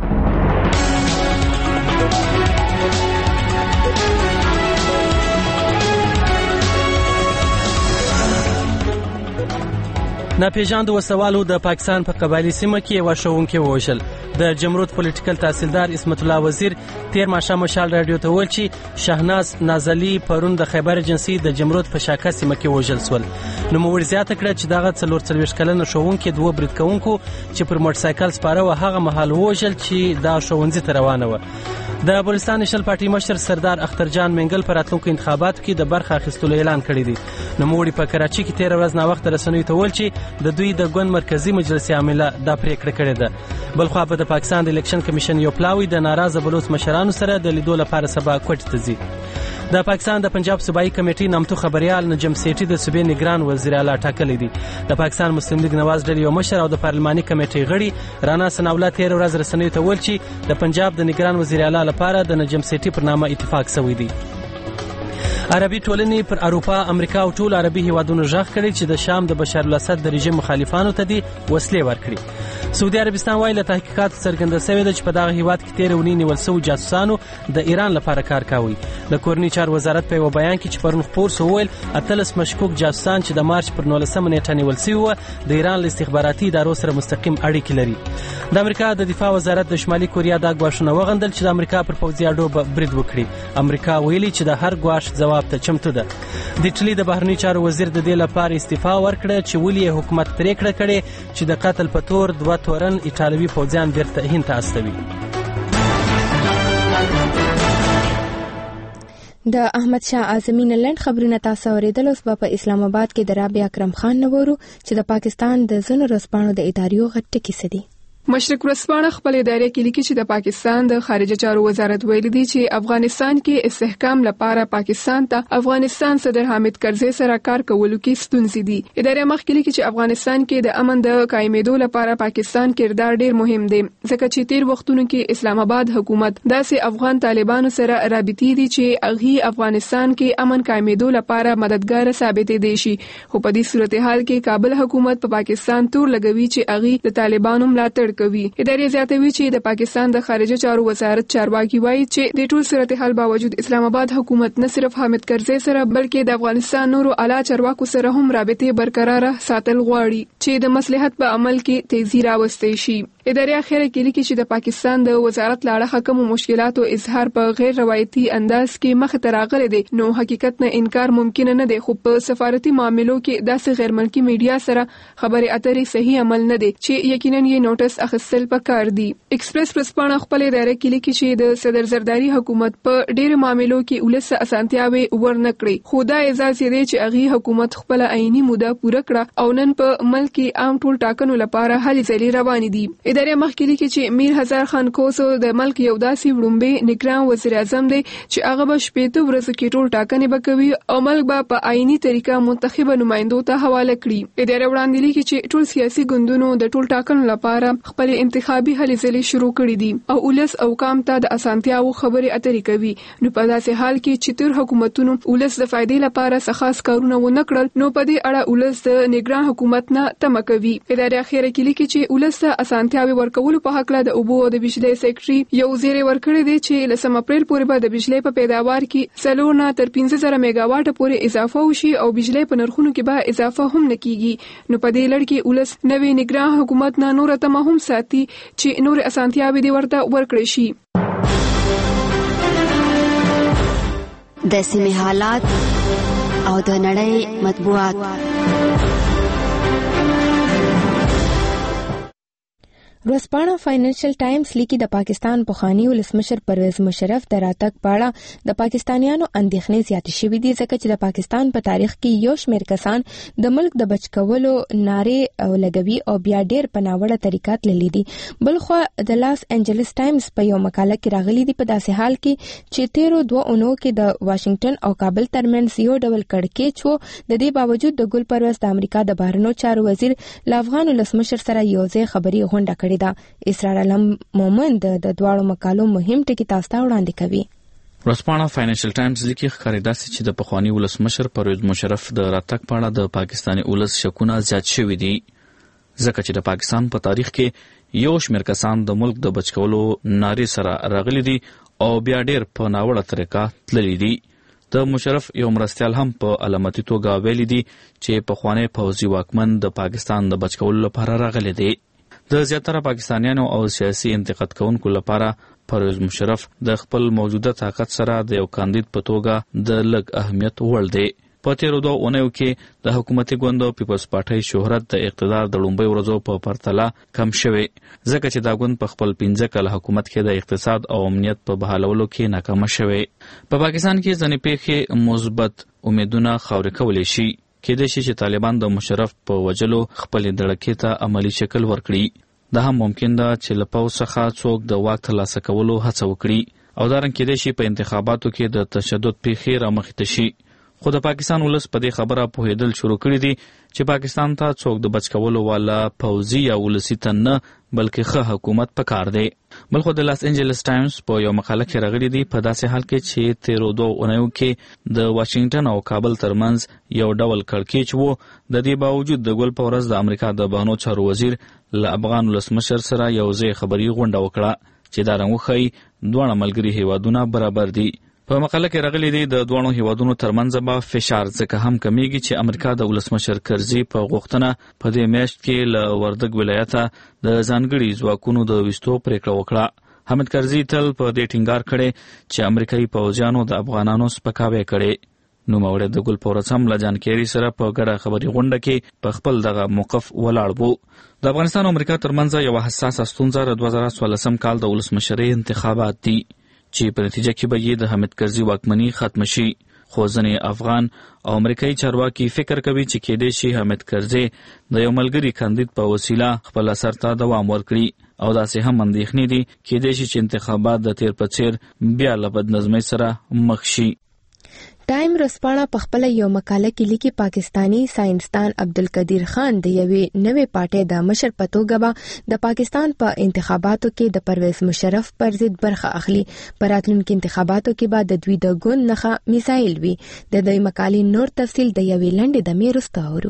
ناپېژاندو وسوالو د پاکستان په قبایلی سیمه کې یو ښوونکی ووژل. د جمرود پولیټیکل تحصیلدار اسمت الله وزیر تیر ماښام مشال رادیو ته وویل چې شهناز نازلی پرون د خیبر ایجنسي د جمرود په شاکه سیمه کې وژل سول. نوموړي زیاته کړه چې دغه څلور څلوېښت کلنه ښوونکی دوه برید کوونکو چې پر موټرسایکل سپاره و هغه مهال ووژل چې دا ښوونځي ته روانه وه. د بلوچستان نېشنل پارټي مشر سردار اخترجان منګل پر راتلونکو انتخاباتو کې د برخه اخیستلو اعلان کړی دی. نوموړي په کراچۍ کې تېره ورځ ناوخته رسنیو ته وویل چې د دوی د ګوند مرکزي مجلس عامله دا پریکړه کړې ده. بلخوا په د پاکستان د الیکشن کمیشن یو پلاوی د ناراضه بلوچ مشرانو سره د لیدو لپاره سبا کوټې ته ځي. د پاکستان د پنجاب صوبایي کمیټې نامتو خبريال نجم سیټي د صوبې نگران وزیر اعلی ټاکلی دی. د پاکستان مسلم لیگ نواز ډلې یو مشر او د پارلماني کمیټې غړي رانا ثناءالله تېره ورځ رسنیو ته وویل چې د پنجاب د نگران وزیر اعلی لپاره د نجم سیټي پر نامه اتفاق شوی دی. عربي ټولنې پر اروپا، امریکا او ټول عربي هیوادونو ژغ کړي چې د شام د بشار الاسد د رژیم مخالفانو ته دي وسلې ورکړي. سعودي عربستان وايي له تحقیقاتو څرګنده شوې ده چې په دغه هیواد کې تېرې اونۍ نیول شوي جاسوسانو د ایران لپاره کار کاوه. د کورني چارو وزارت په یو بیان کې چې پرون خپور شو ویل اتلس مشکوک جاسوسان چې د مارچ پر نولسمه نیټه نیول شوي وو د ایران له استخباراتي ادارو سره مستقیم اړیکې لري. د امریکا د دفاع وزارت د شمالي کوریا دا ګواښونه وغندل چې د امریکا پر پوځي اډو به برید وکړي. امریکا ویلي چې د هر ګواښ ځواب ته چمتو ده. د ایټالي د بهرني چارو وزیر د دې لپاره استعفا ورکړه چې ولې حکومت پریکړه کړې چې د قتل په تور دوه تورن ایټالوي پوځیان بیرته هند ته استوي. د احمد شاه اعظمي نه لنډ خبرونه تاسو اوریدل. اوس په اسلام آباد کې د رابعه اکرم خان نورو چې د پاکستان د ځینو ورځپاڼو د ادارو غټ ټکي سدي. مشرق ورځپاڼه خپل ادارې کې لیکي چې د پاکستان د خارجه چارو وزارت ویلي دی چې افغانستان کې استحکام لپاره پاکستان ته افغانستان صدر حامد کرزي سره کار کولو کې ستونزې دي. ادارې مخکې لیکي چې افغانستان کې د امن د قائمېدو لپاره پاکستان کردار ډیر مهم دی ځکه چې تیر وختونو کې اسلام آباد حکومت داسې افغان طالبانو سره رابطې دي چې هغه افغانستان کې امن قائمېدو لپاره مددگار ثابت دي شي. خو په دې صورتحال کې کابل حکومت په پا پاکستان تور لګوي چې هغه د طالبانو ملاتړ کوي. ادارې زیاتوي چې د پاکستان د خارجه چارو وزارت چارواکي وایي چې د ټول صورتحال باوجود اسلام آباد حکومت نه صرف حامد کرزي سره بلکې د افغانستان نورو اعلی چارواکو سره هم رابطې برقرار ساتل غواړي چې د مصلحت په عمل کې تیزی راوستي شي. ادارې اخیره کې لیکي چې د پاکستان د وزارت لاړه حکم مشکلاتو اظهار په غیر روایتي انداز کې مخ ته راغلي دي نو حقیقت نه انکار ممکن نه دی. خو په سفارتي معاملو کې داسې غیر ملکی میډیا سره خبرې اترې صحیح عمل نه دی چې یقینا یې نوټس اخیستل پکار دي. ایکسپریس ورځپاڼه خپل ادارې کې لیکي چې د صدر زرداری حکومت په ډېر معاملو کې ولس اسانتیاوي ورنکړي خو دا اعزاز دی چې هغه حکومت خپل عیني موده پوره کړه او نن په ملک کې عام ټول ټاکنو لپاره هلې ځلې روان دي. ادارې مخکې لیکي چې میر هزار خان کوسو د ملک یو داسې وړومبي نگران وزیر اعظم دی چې هغه به شپېته ورځې کې ټول ټاکنې به کوي او ملک به په عیني طریقه منتخب نمائندو ته حواله کړي. ادارې وړاندې لیکي چې ټول سیاسي ګوندونو د ټول ټاکنو لپاره خپل انتخابي هلې ځلې شروع کړې دي او ولس او قام ته د اسانتیاو خبرې اترې کوي. نو په داسې حال کې چې تر حکومتونو ولس د فائدې لپاره څه خاص کارونه ونه کړل نو په دې اړه ولس د نگران حکومت نه تمه کوي. ادارې اخیره کې لیکي چې ولس ته اسانتیاوي ورکولو په حق له د اوبو او د بجلی سیکټري یو زیری ورکړی دی چې لسم اپریل پورې به د بجلی په پیداوار کې څلور نه تر پنځه زره میگا واټ پورې اضافه وشي او بجلی په نرخونو کې به اضافه هم نه کیږي. نو په دې لړ کې ولس نوې نگران حکومت نه نور تمه هم ساتي چې نور اسانتیاوي دی ورته ورکړي شي. د سیمې حالات او د نړۍ مطبوعات. ورځپاڼه فاینانشل ټایمز لیکي د پاکستان پخوانی ولسمشر پرویز مشرف د راتګ په اړه د پاکستانیانو اندېښنې زیاتې شوې دي ځکه چې د پاکستان په تاریخ کې یو شمېر کسان د ملک د بچ کولو نارې لګوي او بیا ډېر په ناوړه طریقه تللي دي. بلخوا د لاس انجلس ټایمز په یو مقاله کې راغلي دي په داسې حال کې چې تیرو دوه اونو کې د واشنگټن او کابل ترمنځ یو ډول کړکېچ و. د دې باوجود د ګل پرویز د امریکا د بهرنیو چارو وزیر له افغان ولسمشر سره یو ځای خبري غونډه کړې ده. اسرار علم مومند د دواړو مقالو مهم ټکي تاسو ته وړاندې کوي. ورځپاڼه فاینانشل ټایمز لیکي ښکارېده چې د پخواني ولسمشر پرویز مشرف د راتګ په اړه د پاکستاني ولس شکونه زیات شوي دي، ځکه چې د پاکستان په تاریخ کې یو شمېر کسان د ملک د بچ کولو نارې سره راغلي دي او بیا ډېر په ناوړه طریقه تللي دي. د مشرف یو مرستیال هم په علامتي توګه ویلي دي چې پخوانی پوځي واکمن د پاکستان د بچ کولو لپاره راغلی دی. د زیاتره پاکستانیانو او سیاسي انتقاد کوونکو لپاره پرویز مشرف د خپل موجوده طاقت سره د یو کاندید په توګه د لږ اهمیت وړ دی. په تیرو دوه اونیو کې د حکومتي ګوند پیپلز پارټۍ شهرت د اقتدار د لومړۍ ورځو په پرتله کم شوی، ځکه چې دا ګوند په خپل پنځه کاله حکومت کې د اقتصاد او امنیت په بحالولو کې ناکامه شوی. په پاکستان کې ځینې پیښې مثبت امیدونه خاورې کولی شي. کېدای شي چې طالبان د مشرف په وجلو خپلې دړکې ته عملي شکل ورکړي. دا هم ممکن ده چې له پوځ څخه څوک د واک ترلاسه کولو هڅه وکړي او دارنګه کېدای شي په انتخاباتو کې د تشدد پیښې رامخې ته شي. خو د پاکستان ولس په دې خبره پوهېدل شروع کړي دي چې پاکستان ته څوک د بچ کولو والا پوځي یا ولسي تن نه بلکې ښه حکومت پکار دی. بل خو د لاس انجلس ټایمز په یو مقاله کې راغلي دي په داسې حال کې چې تیرو دوه اونیو کې د واشنگټن او کابل ترمنځ یو ډول کړکېچ و. د دې باوجود د ګل په ورځ د امریکا د بهرنیو چارو وزیر له افغان ولسمشر سره یو ځای خبري غونډه وکړه چې دا رنګ وښیي دواړه ملګري هیوادونه برابر دي. په مقاله کې راغلي دي د دوه هیوادونو ترمنځ به فشار ځکه هم کمیږي چې امریکا د ولسمشر کرزي په غوښتنه په دې میاشت کې له وردګ ولایته د ځانګړي ځواکونو د ویستو پریکړه وکړه. حامد کرزي تل په دې ټینګار کړی چې امریکایي پوځیانو د افغانانو سپکاوی کړی. نوموړی د ګل په ورځ هم له جان کیري سره په ګډه خبري غونډه کې په خپل دغه موقف ولاړ وو. د افغانستان او امریکا ترمنځ یو حساسه ستونزه د دوه زره څوارلسم کال د ولسمشرۍ انتخابات دي چې په نتیجه کې به یې د حامد کرزي واکمني ختم شي. خو ځینې افغان او امریکایي چارواکي فکر کوي چې کېدای شي حامد کرزي د یو ملګري کاندید په وسیله خپل اثر ته دوام ورکړي او داسې هم اندېښنې دي کېدای شي چې انتخابات د تیر په څیر بیا له بدنظمۍ سره مخ شي. ټایم ورځپاڼه په خپل یو مقاله کې لیکي پاکستانی ساينسدان عبدالقدیر خان د یوې نوې پارټۍ د مشر په توګه به د پاکستان په انتخاباتو کې د پرویز مشرف پر ضد برخه اخلي. په راتلونکي انتخاباتو کې به د دوی د ګوند نښه میزایل وي. د دې مقالې نور تفصیل د یوې لنډې دمې وروسته اورو.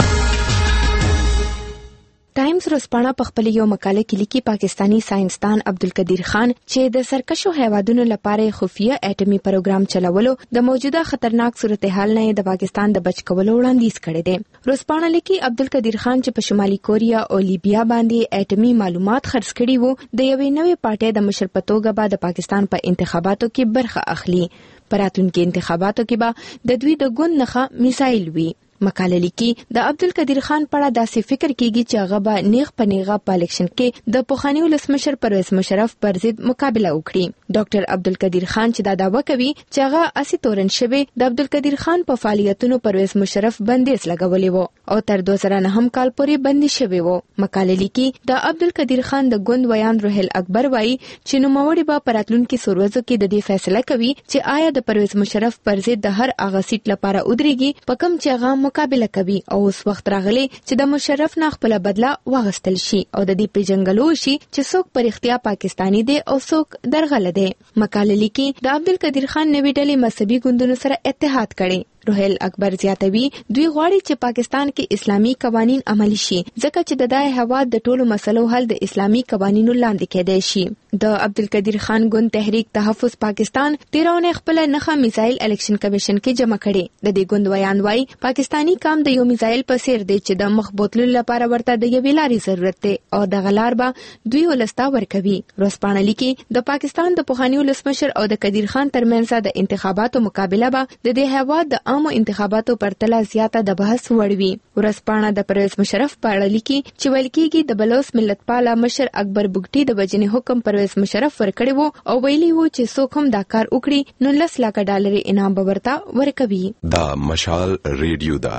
ټایمز ورځپاڼه په خپل یو مقاله کې لیکي پاکستانی ساينسدان عبدالقدیر خان چې د سرکشو هیوادونو لپاره خفیه اټومي پروګرام چلولو د موجوده خطرناک صورتحال نه د پاکستان د بچ کولو وړاندیز کړی دی. ورځپاڼه لیکي عبدالقدیر خان چې په شمالي کوریا او لیبیا باندې اټومي معلومات خرڅ کړي وو د یوې نوې پارټۍ د مشر په توګه به د پاکستان په انتخاباتو کې برخه اخلي. په راتلونکي انتخاباتو کې به د دوی د ګوند نښه میزایل وي. مقاله لیکي د عبدالقدیر خان په اړه داسې فکر کیږي چې هغه به نیغ په نیغه په الیکشن کې د پخواني ولسمشر پرویز مشرف پر ضد مقابله وکړي. ډاکټر عبدالقدیر خان چې دا دعوه کوي چې هغه اسی تورن شوی د عبدالقدیر خان په فعالیتونو پرویز مشرف بندیز لګولې وو او تر دوه زره نهم کال پورې بندي شوی وو. مقاله لیکي د عبدالقدیر خان د ګوند ویان روهل اکبر وایي چې نوموړي به په راتلونکي سوروزو کې د دې فیصله کوي چې آیا د پرویز مشرف پر ضد د هر هغه سیټ لپاره ودرېږي په کوم چې هغه مقابله کوي او اوس وخت راغلی چې د مشرف نه خپل بدله واغستل شي او د دې پیژنګلو شي چې څوک پر اختیار پاکستانی دی او څوک درغله دی. مقاله لیکي د عبدالقدیر خان نوې ډلې مذهبي ګوندونو سره اتحاد کړي. روهل اکبر زیاتوي دوی غواړي چې پاکستان کې اسلامي قوانين عملي شي ځکه چې د دای هواد د ټولو مسلو حل د اسلامي قوانینو لاندې کېدای شي. د عبدالقدیر خان ګوند تحریک تحفظ پاکستان تیرونه خپل نخه میزایل الیکشن کمیشن کې جمع کړي. د دې ګوند ویان وایي پاکستانی کام د یو میزایل په څیر دی چې د مخ بوتلو لپاره ورته د یوې لارې ضرورت دی او د غلار به دوی ولستا ورکوي. ورځپاڼه لیکي د پاکستان د پخواني ولسمشر او د قدیر خان ترمنځ د انتخاباتو مقابله به د دې هواد د عامو انتخاباتو پرتله زیاته د بحث وړ وي. ورځپاڼه د پرویز مشرف په اړه لیکي چې ویل کېږي د بلوچ ملتپاله مشر اکبر بګټي د وجنې حکم پرویز مشرف ورکړی وو او ویلي وو چې څوک هم دا کار وکړي نو لس لک ډالر انعام به ورته ورکوي. دا مشال ریډیو دا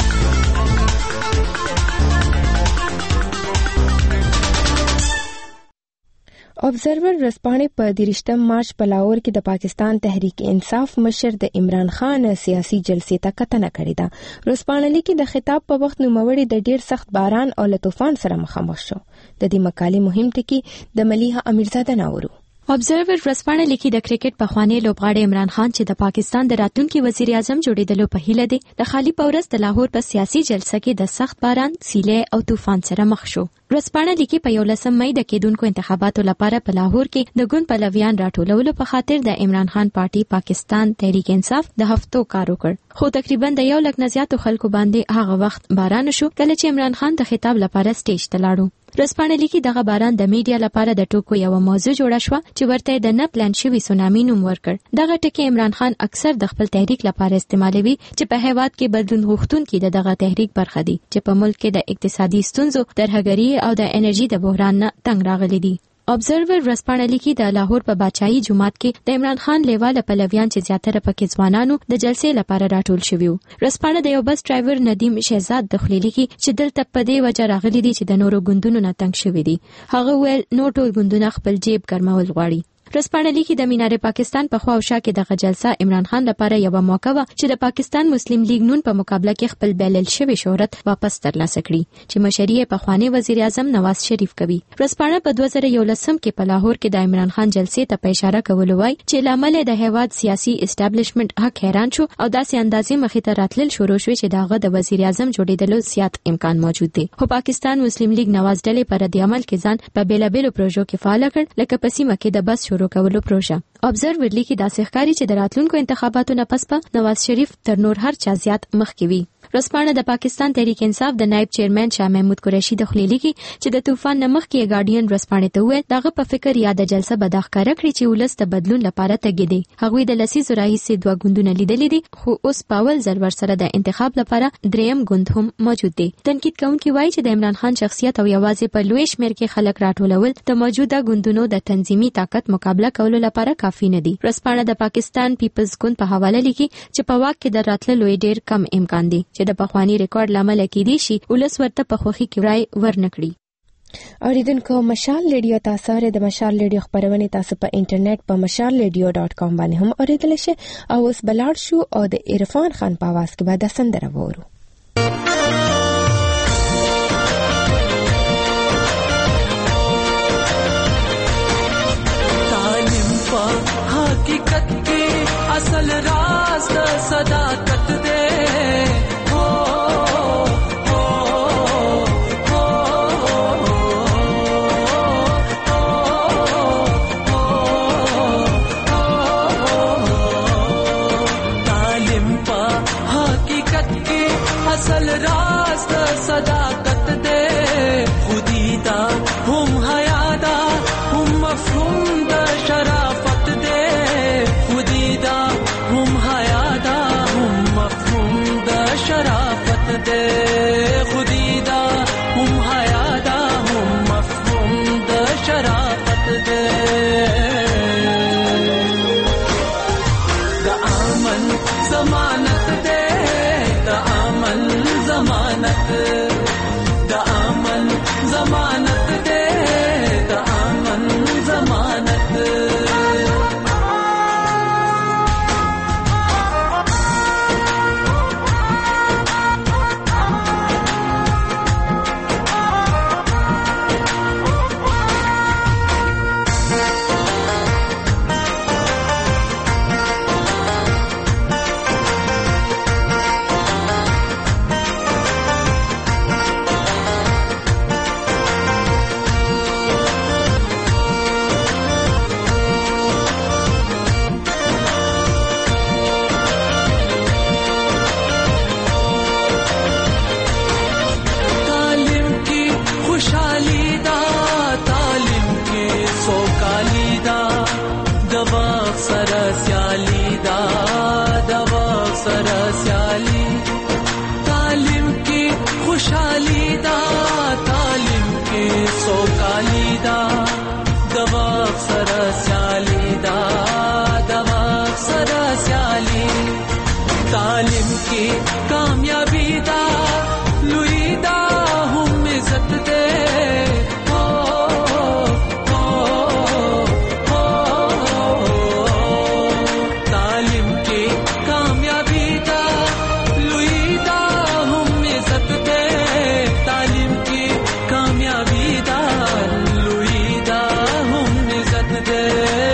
ابزرور ورځپاڼې په دیرشتم مارچ په لاهور کې د پاکستان تحریک انصاف مشر د عمران خان سیاسي جلسې ته کتنه کړې ده. ورځپاڼه لیکي د خطاب په وخت نوموړي د ډیر سخت باران او له طوفان سره مخامخ شو. د دې مقالې مهم ټکي د ملیحه امیرزاده ناورو. ابزرور ورځپاڼه لیکي د کرکټ پخوانی لوبغاړی عمران خان چې د پاکستان د راتلونکي وزیر اعظم جوړېدلو په هیله دی د خالی پورس د لاهور په سیاسي جلسه کې د سخت باران، سیلې او طوفان سره مخ شو. ورځپاڼه لیکي په یولسم مئی د کېدونکو انتخاباتو لپاره په لاهور کې د ګوند پلویان راټولولو په خاطر د عمران خان پارټي پاکستان تحریک انصاف د هفتو کار وکړ، خو تقریبا د یو لک نه زیاتو خلکو باندې هغه وخت باران شو کله چې عمران خان د خطاب لپاره سټیج ته لاړو. ورځپاڼه لیکي دغه باران د میډیا لپاره د ټوکو یو موضوع جوړه شوه چې ورته د نه پلان شوی سونامي نوم ورکړ. دغه ټکی عمران خان اکثر د خپل تحریک لپاره استعمالوي چې په هیواد کې بدلون غوښتونکي د دغه تحریک برخه دي چې په ملک کې د اقتصادي ستونزو، ترهګرۍ او د انرژي د بحران نه تنګ راغلي دي. ابزرور ورځپاڼه لیکي د لاهور په باچایي جومات کې د عمران خان لیواله پلویان چې زیاتره پکې ځوانانو د جلسې لپاره راټول شوي وو. ورځپاڼه د یو بس ډرایور ندیم شهزاد د خولي لیکي چې دلته په دې وجه راغلي دي چې د نورو ګوندونو نه تنګ شوي دي. هغه ویل نو ټول ګوندونه خپل جیب ګرمول غواړي. ورځپاڼه لیکي د مینار پاکستان په خوا او شا کې دغه جلسه عمران خان لپاره یو موقع و چې د پاکستان مسلم لیگ نون په مقابله کې خپل بلل شوی شهرت واپس ترلاسه کړي چې مشري په خوانی وزیر اعظم نواز شریف کوي. ورځپاڼه په دوه زره یولسم کې په لاهور کې د عمران خان جلسې ته په اشاره کولو وای چې لامل د هیواد سیاسي اسټابلیشمنت حق حیران شو او داسې اندازې مخې ته راتلل شروع شو چې داغه د وزیر اعظم جوړېدلو زیات امکان موجود دی. خو پاکستان مسلم لیگ نواز ډلې پر رد عمل کې ځان په بیلابېلو پروژو کې فعال کړ، لکه په سیمه کې د بس شروع کولو پروژه. ابزرور لیکي داسې ښکاري چې د راتلونکو انتخاباتو نه پس په نواز شریف تر نور هر چا زیات مخکې وي. ورځپاڼه د پاکستان تحریک انصاف د نائب چیرمن شاه محمود قریشي د خولي لیکي چې د طوفان نه مخکې ګارډین ورځپاڼې ته وویل دغه په فکر یا د جلسه به دا ښکاره کړي چې ولس د بدلون لپاره تږي دي. هغوی د لسیزو راهیسې دوه ګوندونه لیدلي دي، خو اوس په اول ځل ورسره د انتخاب لپاره دریم ګوند هم موجود دی. تنقید کوونکي وایي چې د عمران خان شخصیت او یوازې په لوی شمېر کې خلک راټولول د موجوده ګوندونو د تنظیمي طاقت مقابله کولو لپاره کافي نه دي. ورځپاڼه د پاکستان پیپلز ګوند په حواله لیکي چې په واک کې د راتللو ډېر کم امکان دی چې د پخواني ریکارډ لامل کېدی شي ولس ورته په خوخي کې رای ورنکړي. اوریدونکو مشال ریډیو تاسو لري د مشال ریډیو خبرونه تاسو په انټرنیټ په مشال ریډیو ډاٹ کام باندې هم اوریدل شي او اوس بلاړ شو او د عرفان خان په आवाज کې به د سندره وورو. تعلیم په حقیقت کې اصل راز د صداقت دی. اصل راز د صداقت دے خودی دا هم حیا دا هم مفهوم د شرافت دے خودی دا هم حیا دا هم مفهوم د شرافت دے خودی دا هم حیا دا هم مفهوم د شرافت دے د امن ضمانت دے ضمانت د امن ضمانت دے د امن ضمانت तालिम की कामयाबी दा लुई दा हम इज्जत दे हो हो हो तालिम की कामयाबी दा लुई दा हम इज्जत दे तालिम की कामयाबी दा लुई दा हम इज्जत दे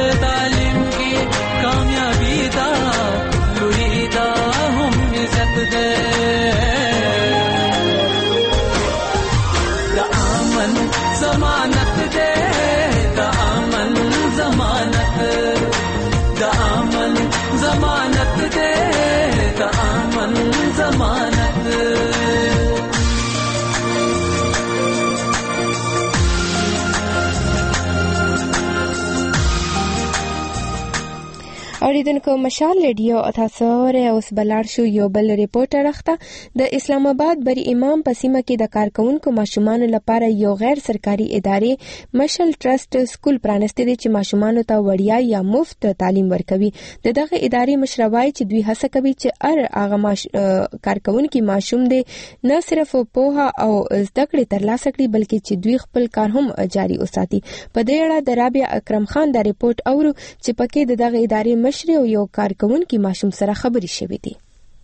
اوریدونکو مشال ریډیو تاسو ره اوس بلار شو یو بل ریپورټر اخته د اسلام آباد بری امام په سیمه کې د کارکونکو ماشومان لپاره یو غیر سرکاري ادارې مشل ټرست سکول پرانستې دي چې ماشومان ته وړیا یا مفت تعلیم ورکوي. د دغه ادارې مشروي چې دوی هڅه کوي چې هر هغه ماش... کارکونکو ماشوم دي نه صرف پوهه او زده کړې ترلاسه کړي بلکې چې دوی خپل کار هم جاري وساتي. په دې اړه د رابعه اکرم خان دا ریپورت اورو چې پکې د دغه ادارې مشر او یو کارکونکو ماشوم سره خبري شوې دي.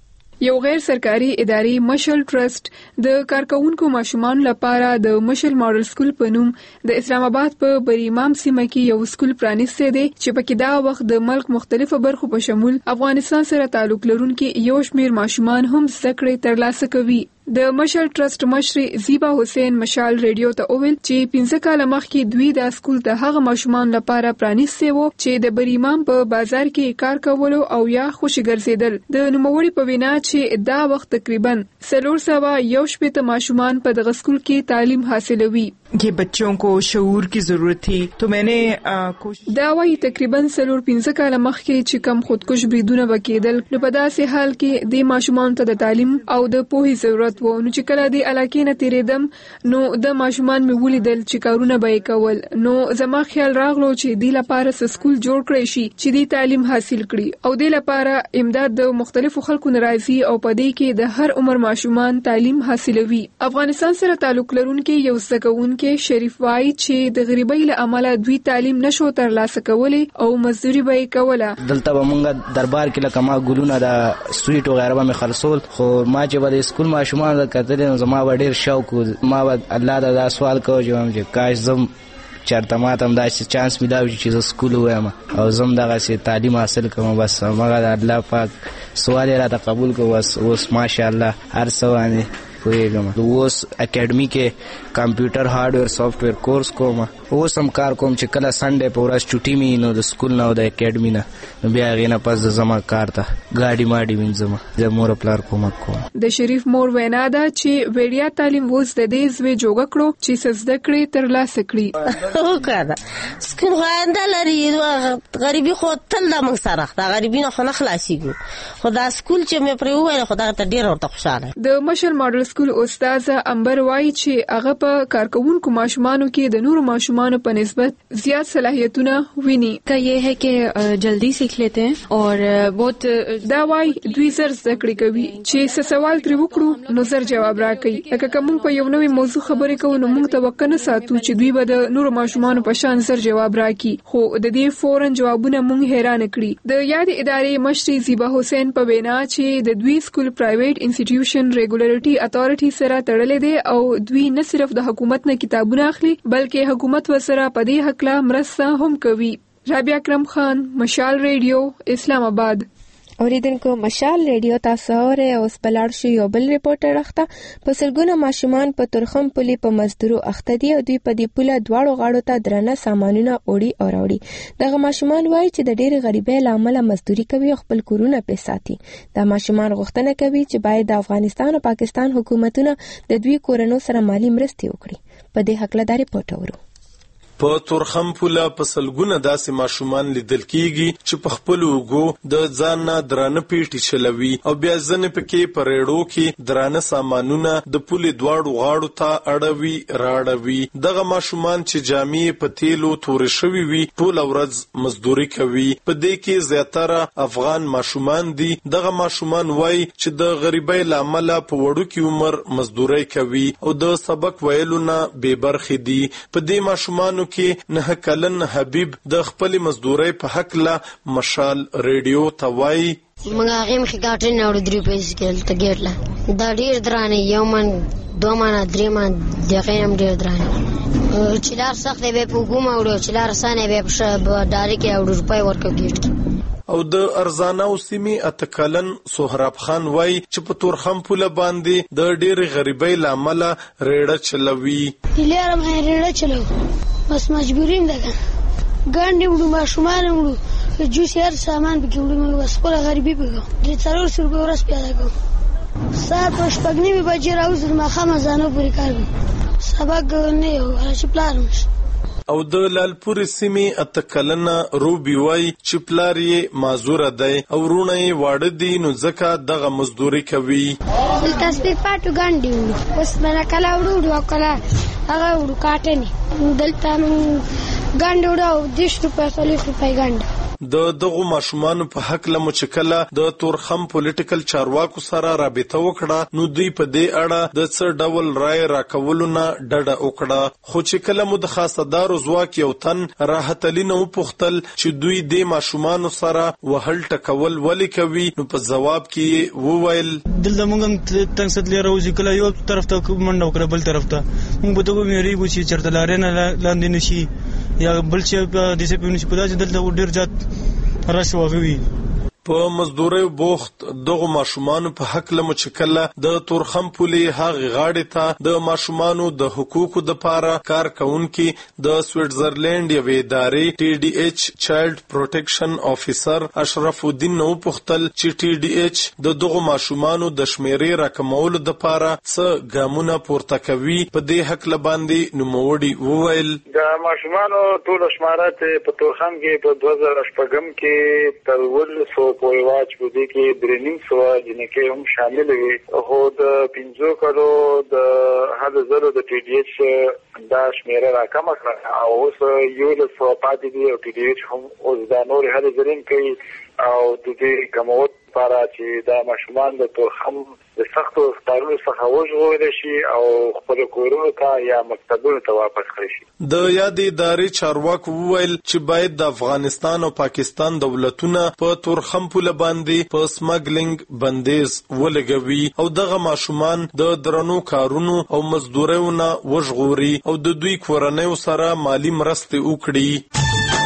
یو غیر سرکاري ادارې مشل ټرست د کارکونکو ماشومان لپاره د مشل ماډل سکول په نوم د اسلام آباد په بری امام سیمه کې یو سکول پرانیسته دی چې پکې دا وخت د ملک مختلفو برخو په شمول افغانستان سره تعلق لرونکي یو شمیر ماشومان هم زده کړې ترلاسه کوي. د مشل ټرست مشر زیبا حسین مشال ریډیو ته وویل چې پنځه کاله مخکې دوی د سکول د هغه ماشومان لپاره پرانیسته وو چې د بری امام په بازار کې کار کولو او یا خوشي ګرځیدل. د نوموړي په وینا چې دا وخت تقریبا څلور سوه یو شپېته ماشومان په دغه سکول کې تعلیم حاصلوي. ये बच्चों को शऊर की जरूरत थी तो मैंने कोशिश دا وايي تقریبا څلور پنځه کاله مخکې چې کم خودکش بریدونه وکیدل نو په داسې حال کې د ماشومان ته د تعلیم او د پوهې ضرورت وو. نو چې کله د علاقې نه تیریدم نو د ماشومان مې ولیدل چې کارونه به کول نو زما خیال راغلو چې د لپاره سکول جوړ کړی شي چې د تعلیم حاصل کړي او د لپاره امداد د مختلفو خلکو ناراضي او پدې کې د هر عمر ماشومان تعلیم حاصلوي. افغانستان سره تعلق لرونکي یو زکون کې شریف وای چې د غریبۍ له امله دوی تعلیم نشو ترلاسه کولی او مزدوري به کوله. دلته به مونږ دربار کې لکه ما ګلونه د سویټ او غیره به خرڅول خو ما چې به د سکول ماشومان کتل نو زما به ډیر شوق ما به الله دا سوال کوم چې کاش زم چرته ما ته داسې چانس ملاوي چې زه سکول وایم او زم دغه تعلیم حاصل کوم. بس هغه الله پاک سوال را ته قبول کو. اوس ماشاءالله هر څه باندې پوهیږم. اوس اکیډمي کې کمپیوټر هارډویر سافټویر کورس کوم. اوس هم کار کوم چې کله سنډه په ورځ چټي می نو د سکول نه او د اکیډمي نه نو بیا غینه پس د زما کار ته ګاډي ماډي وینځم د مور پلار کومک کوم. د شریف مور وینا ده چې وړیا تعلیم وز د دې زوی جوړ کړو چې سزده کړې ترلاسه کړي. وکړه سکول خوانده لري غریبي خو تل د موږ سره د غریبي نه خو نه خلاصيږي خو دا سکول چې مې پرې وویل خو دا ته ډیر ورته خوشاله. د مشل ماډل سکول استاد انبر وای چې هغه په کارکونکو ماشومانو کې د نورو ماشومانو په نسبت زیات صلاحیتونه ویني. کا یہ ہے کہ جلدی سیکھ لیتے ہیں اور بہت دا وای دوی زر زده کړې کوي چې څه سوال ترې وکړو نو زر جواب راکړي. لکه کوم په یو نوې موضوع خبرې کوو نو موږ توقع نه ساتو چې دوی به د نورو ماشومانو په شان زر جواب راکړي خو د دې فورن جوابونه موږ حیران کړي. د یاد ادارې مشر زیبا حسین په وینا چې د دوی سکول پرایویټ انسټیټیوشن ریګولریټي اتھارټي سره تړلې دي او دوی نه صرف د حکومت نه کتابونه اخلي بلکې حکومت ورسره په دې حق لا مرسته هم کوي. رابعه اکرم خان مشال ریډیو اسلام آباد. اوریدونکو مشال ریډیو تاسو اوره اوس بلار شو یو بل ریپورټر اخته په سلګونه ماشومان په ترخم پولي په مزدورو اخته دي او دوی په دې پوله دواړو غاړو ته درنه سامانونه اوړي او راوړي. دغه ماشومان وایي چې د ډېر غریبۍ له امله مزدوري کوي او خپل کورونه پې ساتي. دا ماشومان غوښتنه کوي چې باید د افغانستان او پاکستان حکومتونه د دوی کورونو سره مالی مرستې وکړي. په دې هکله دا ریپورټ اورو. په تورخم پوله په سلګونه داسې ماشومان لیدل کیږي چې په خپل وګو د ځان نه درانه پیټي چلوي او بیا ځنې پکې په ریړو کې درانه سامانونه د پولې دواړو غاړو ته اړوي راړوي. دغه ماشومان چې جامې په تیلو تورې شوي وي ټوله ورځ مزدوري کوي. په دې کې زیاتره افغان ماشومان دي. دغه ماشومان وایي چې د غریبۍ له امله په وړوکي عمر مزدوري کوي او د سبق ویلو نه بې برخې دي. په دې ماشومانو کې نه کلن حبیب د خپل مزدوري په حق لا مشال ریډیو ته وایي موږ هغه مخې ګاټي نه وړو درې پیسې کې ته ګټله دا ډیر درانه یو من دوه من درې من دغه هم ډیر درانه چې لار سخت به په کومه وړو چې لار سانه به په داري کې وړو روپۍ ورکو ګټ. او د ارزانه او سیمي اتکلن سهراب خان وای چې په تورخم پوله باندې د ډېر غریبۍ لامل ریړه چلوي. لارم ریړه چلو بس مجبوریم ده ګاندې وړو ماشومان وړو جوس هر سامان به وړو بس کوله غریبي به د څلور سو روپۍ ورځ پیدا کوم. ساعت په شپږ نیمې بجې راوځم ماښام ځانو پورې کار کوم سبق نه یو چې پلان او د لالپور سیمې اته کلنه روبي وای چې پلار یې معذور دی او ورونه یې واړه دي نو ځکه دغه مزدوري کوي. دلته سپین پاټو ګانډي وړو اوس به کله وړو او کله هغه وړو کاټنې دلته نو ګانډ وړو او دېرش روپۍ څلوېښت روپۍ ګانډ. د دغو ماشومانو په حق له مچکله د تورخم پولیټیکل چارواکو سره رابطه وکړه نو دوی په دې اړه د څه ډول رائے راکولو نه ډډه وکړه خو چې کله مو د خاصدارو ځواک یو تن راحتلی نه وپوښتل چې دوی د ماشومانو سره وهل ټکول ولې کوي نو په ځواب کې وویل دلته موږ تنګ سدلې راوځي کله یو طرف ته منډه وکړه بل طرف ته موږ به دغه مېریږو چې چرته لارې نه لاندې نشي یا بل چې په دې څه په نشي په داسې دلته ډېر زیات رش وغوي. په مزدوري بوخت دغه ماشومانو په حق له مچکله د تورخم پولي هغه غاړې ته د ماشومانو د حقوقو د پاره کار کوونکي د سویټزرلند یو ادارې ټي ډي ایچ چایلډ پروټیکشن افیسر اشرف الدین نو پختل چې ټي ډي ایچ د دغه ماشومانو د شمیرې راکمولو د پاره څه ګامونه پورته کوي په دې حق له باندې نوموړي وویل د ماشومانو ټول شمارات په تورخم کې په دوه زره شپږم کې تر ولسو پورې واچ بده کې درنیم سو جنکه هم شامل وي خو د پنځو کلو د هدا زرو د ټي ډي ایچ دا شمیره راکمه کړه او اوس یو له سو پاتې دی او ټي ډي ایچ هم اوس دا نور هدا زرین کوي او د دې کوموت لپاره چې دا ماشومان د تورخم د سختو ستارونو څخه وژغورل شي او خپل کورونو ته یا مکتبونو ته واپس کړي شي. د یادې ادارې چارواکو وویل چې باید د افغانستان او پاکستان دولتونه په تورخم پوله باندې په سمګلینګ بندیز ولګوي او دغه ماشومان د درنو کارونو او مزدوریونه وژغوري او د دوی کورنۍ سره مالی مرستې وکړي.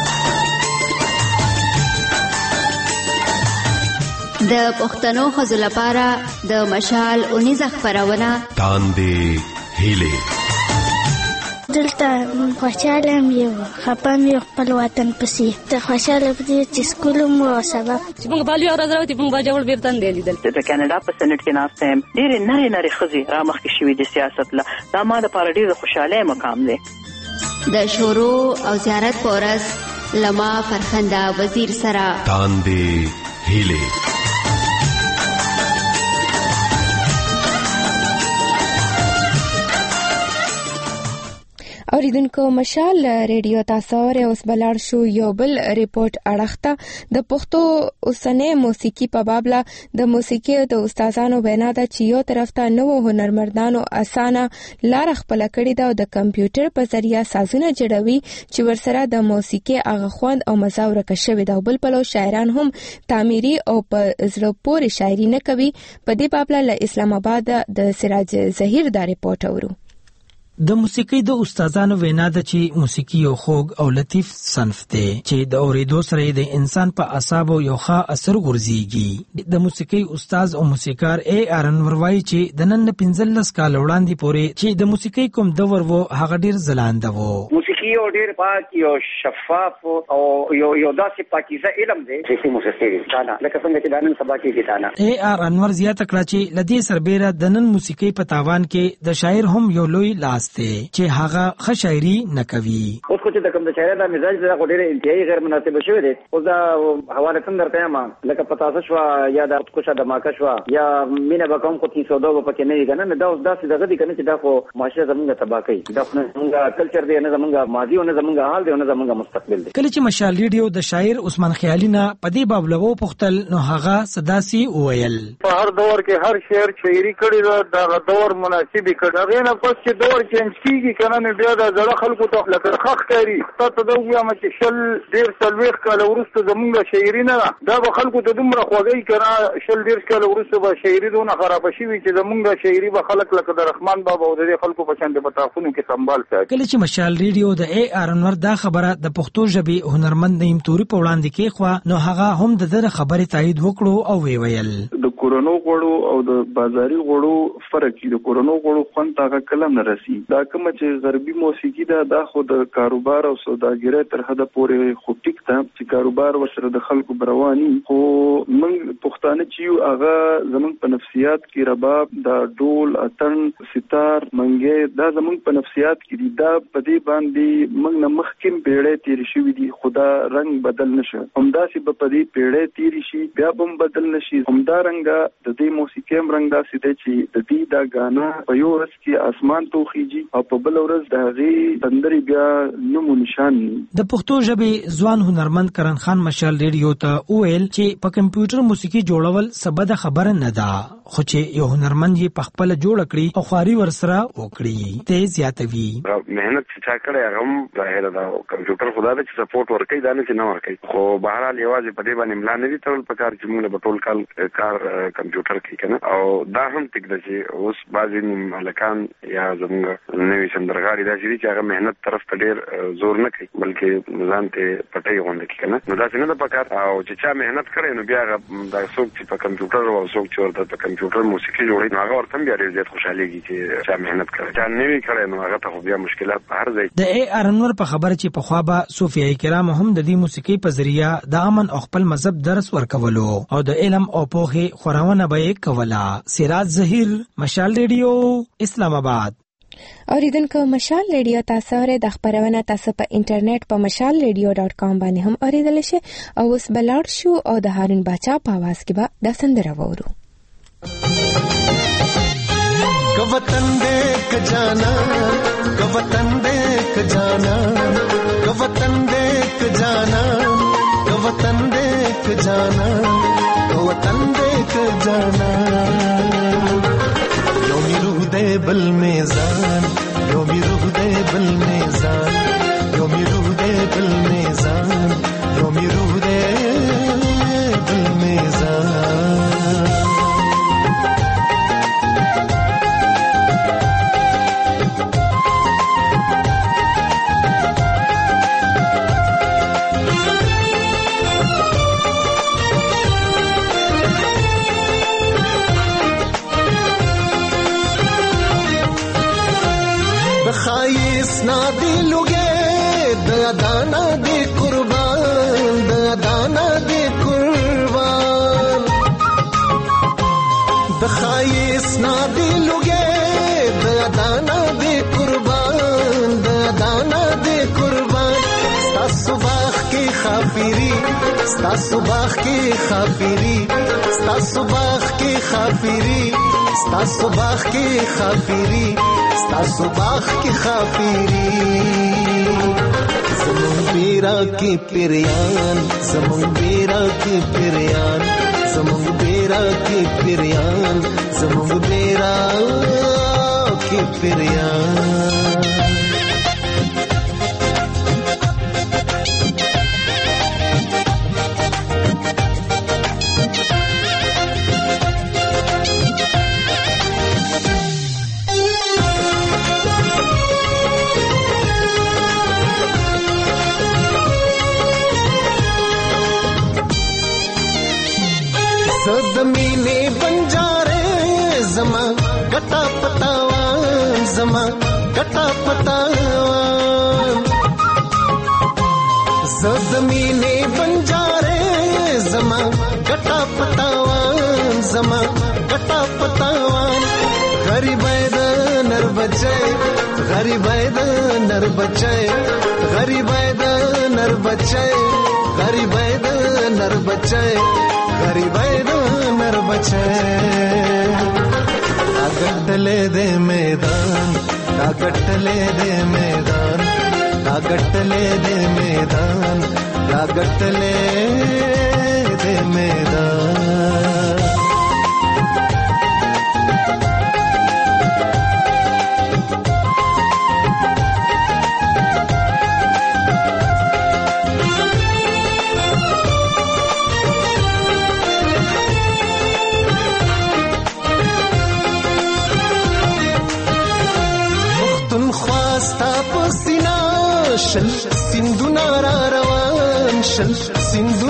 د پښتنو ښځو لپاره د مشال اونیزه خپرونه تاندې هیلې دلته خوشاله یم خپه مې خپل وطن پسې ته خوشاله پدې چې سکول مو سبب چې موږ بالو ورځ راوتی موږ باجوړ بیرته دی لیدل د کاناډا په سنټ کې ناست یم ډېر نری نری خزي را مخ کې شوې د سیاست لا دا ما د پاره ډېر خوشاله مقام دی. د شورو او زیارت پورس لما فرخنده وزیر سره تاندې هیلې. اوریدونکو مشال ریډیو تاسو ور اوس بلار شو یو بل ریپورت اړخته د پښتو اوسنۍ موسیقي په بابله د موسیقي د استادانو وینا ده چې یو طرف ته نوو هنرمندانو اسانه لار خپل کړی ده او د کمپیوټر په ذریعہ سازونه جوړوي چې ورسره د موسیقي هغه خوند او مزه ورکه شوی ده. بل پلو شاعران هم تعمیري او په زړه پورې شاعري نه کوي. په دې بابله له اسلام آباد د سراج ظهیر دا ریپورت اورو. د موسیقي د استادانو وینا ده چې موسیقي یو خوږ او لطیف صنف دی چې د اوریدو سره د انسان په اعصابو یو ښه اثر غورځيږي. د موسیقي استاد او موسیقار ای ارن وروي چې د نن پنځلس کال وړاندې پورې چې د موسیقي کوم دور وو هغه ډیر ځلانده وو. موسیقي یو ډیر پاک یو شفاف او یو یو داسې پاکیزه علم دی چې موسیقي ستانه لکه څنګه چې د نن سبا کې ستانه. ای ار انور زیاته کړه چې لدی سربېره د نن موسیقي په تاوان کې د شاعر هم یو لوی لاس چې هغه ښه شاعري نه کوي. اوس خو چې د کوم د شاعر د مزاج د غوډېره انتهایی غیر مناسب شوی دی او دا حواله څنګه درته ما لکه پتاسه شو یا د کوشا د ماکه شو یا مینه به کوم کو تین سو دو په کې نه دی کنه دا اوس داسې دغه دي کنه چې دا خو معاشره زمونږه تباہ کوي دا زمونږه کلچر دی نه زمونږه ماضي او نه زمونږه حال دی او نه زمونږه مستقبل دی. کله چې مشال ریډیو د شاعر عثمان خیالي نه په دې باب لغو پختل نو هغه صداسي وویل په هر دور کې هر شعر شاعري کړي دا دور مناسب کړي هغه نه پس چې دور چینج کیږي کنه نو بیا د زړه خلکو ته لکه خخ کوي تاسو دا وایم چې شل ډیر سلويخ کاله ورسته زمونږه شاعري نه دا به خلکو ته دومره خوږی کنه شل ډیر کاله ورسته به شاعري دونه خراب شي چې زمونږه شاعري به خلک لکه د رحمان بابا او د خلکو په شان د پتاخونو کې سنبال ساتي. کله چې مشال ریډیو د ای ار انور دا خبره د پښتو ژبې هنرمند نیم توري په وړاندې کې خو نو هغه هم د دغه خبرې تایید وکړو او وی ویل د کورونو غړو او د بازاري غړو فرق دی. د کورونو غړو خوند هغه کلم نه رسی دا کوم چې غربي موسیقي دا د خو د کاروبار او سوداګرۍ تر حد پورې خو ټیک ته چې کاروبار ورسره د خلکو برواني خو موږ پښتانه چې هغه زمونږ په نفسیات کې رباب دا ډول اتن ستار منګي دا زمونږ په نفسیات کې دا په دې باندې چې موږ نه مخکیم پیړۍ تیر شوې دي خدا رنگ بدل نشه همداسې په دې پیړۍ تیر شي بیا هم بدل نشي همدا رنګه د دې موسیقي هم رنگ داسې دی چې د دې دا غانا په یو ورځ کې اسمان توخیږي او په بل ورځ د هغې تندري بیا نومو نشان ني. د پښتو ژبې ځوان هنرمند کرن خان مشال ریډیو ته وویل چې په کمپیوټر موسیقي جوړول سبد خبره نه ده خو چې یو هنرمند یې په خپل جوړ کړي او خواري ورسره وکړي ته زیاتوي. مهنت چې چا کړی هغه هم ظاهره ده کمپیوټر خدا د سپورټ ورکوي دا نه چې نه ورکوي خو بهرحال یوازې په دې باندې املا نه دي تړل پکار چې موږ په ټول کال کار کمپیوټر کې کنه او دا هم ټیک ده چې اوس بعضې ملکان یا زموږ نوي سندرغاړي داسې دي چې هغه مهنت طرف ته ډېر زور نه کوي بلکې ځان ته پټۍ غونډه کوي کنه نو داسې نه ده پکار او چې چا مهنت کړی نو بیا هغه دا څوک چې په کمپیوټر او څوک چې ورته په کمپیوټر موسیقي جوړوي نو هغه ورته هم بیا ډېر زیات خوشحالېږي چې چا مهنت کړی چا نه وي کړی نو هغه ته خو بیا مشکلات په هر ځای. د ای آر انور په خبره چې پخوا به صوفیای کرام هم د دې موسیقي په ذریعہ د امن او خپل مذهب درس ورکولو او د علم او پوهې خورونه به یې کوله. سراج ظهیر مشال ریډیو اسلام آباد. اوریدونکو مشال ریډیو تاسو لري د خبرونه تاسو په انټرنیټ په مشال ریډیو ډاټ کام باندې هم اوریدل شي او اوس بلار شو او د هارون باچا په आवाज کې به د سندره وورو. वतन देख जाना वतन देख जाना वतन देख जाना वतन देख जाना वतन देख जाना यो मेरू दे बल मेज़ान यो मेरू दे बल मेज़ान यो मेरू दे बल मेज़ान यो मेरू दे बल मेज़ान ना दिलोगे दाना दे कुर्बान दाना दे कुर्बान बखाइस ना दिलोगे दाना दे कुर्बान दाना दे कुर्बान स्ता सुबह की खाफिरी स्ता सुबह की खाफिरी स्ता सुबह की खाफिरी स्ता सुबह की खाफिरी स्ता सुबह की खाफिरी ज़मुन बेरा की पिरियान ज़मुन बेरा की पिरियान ज़मुन बेरा की पिरियान ज़मुन बेरा की पिरियान ज़मीने बंजारे ज़मा गटा पतावान ज़मा गटा पतावान ज़मीने बंजारे ज़मा गटा पतावान ज़मा गटा पतावान गरीब नर बचे गरीब नर बचे गरीब नर बचे गरीब नर बचे गरीब नर बचे गट्टले दे मैदान गट्टले दे मैदान गट्टले दे मैदान गट्टले दे मैदान شل سندونه را روان شل سندونه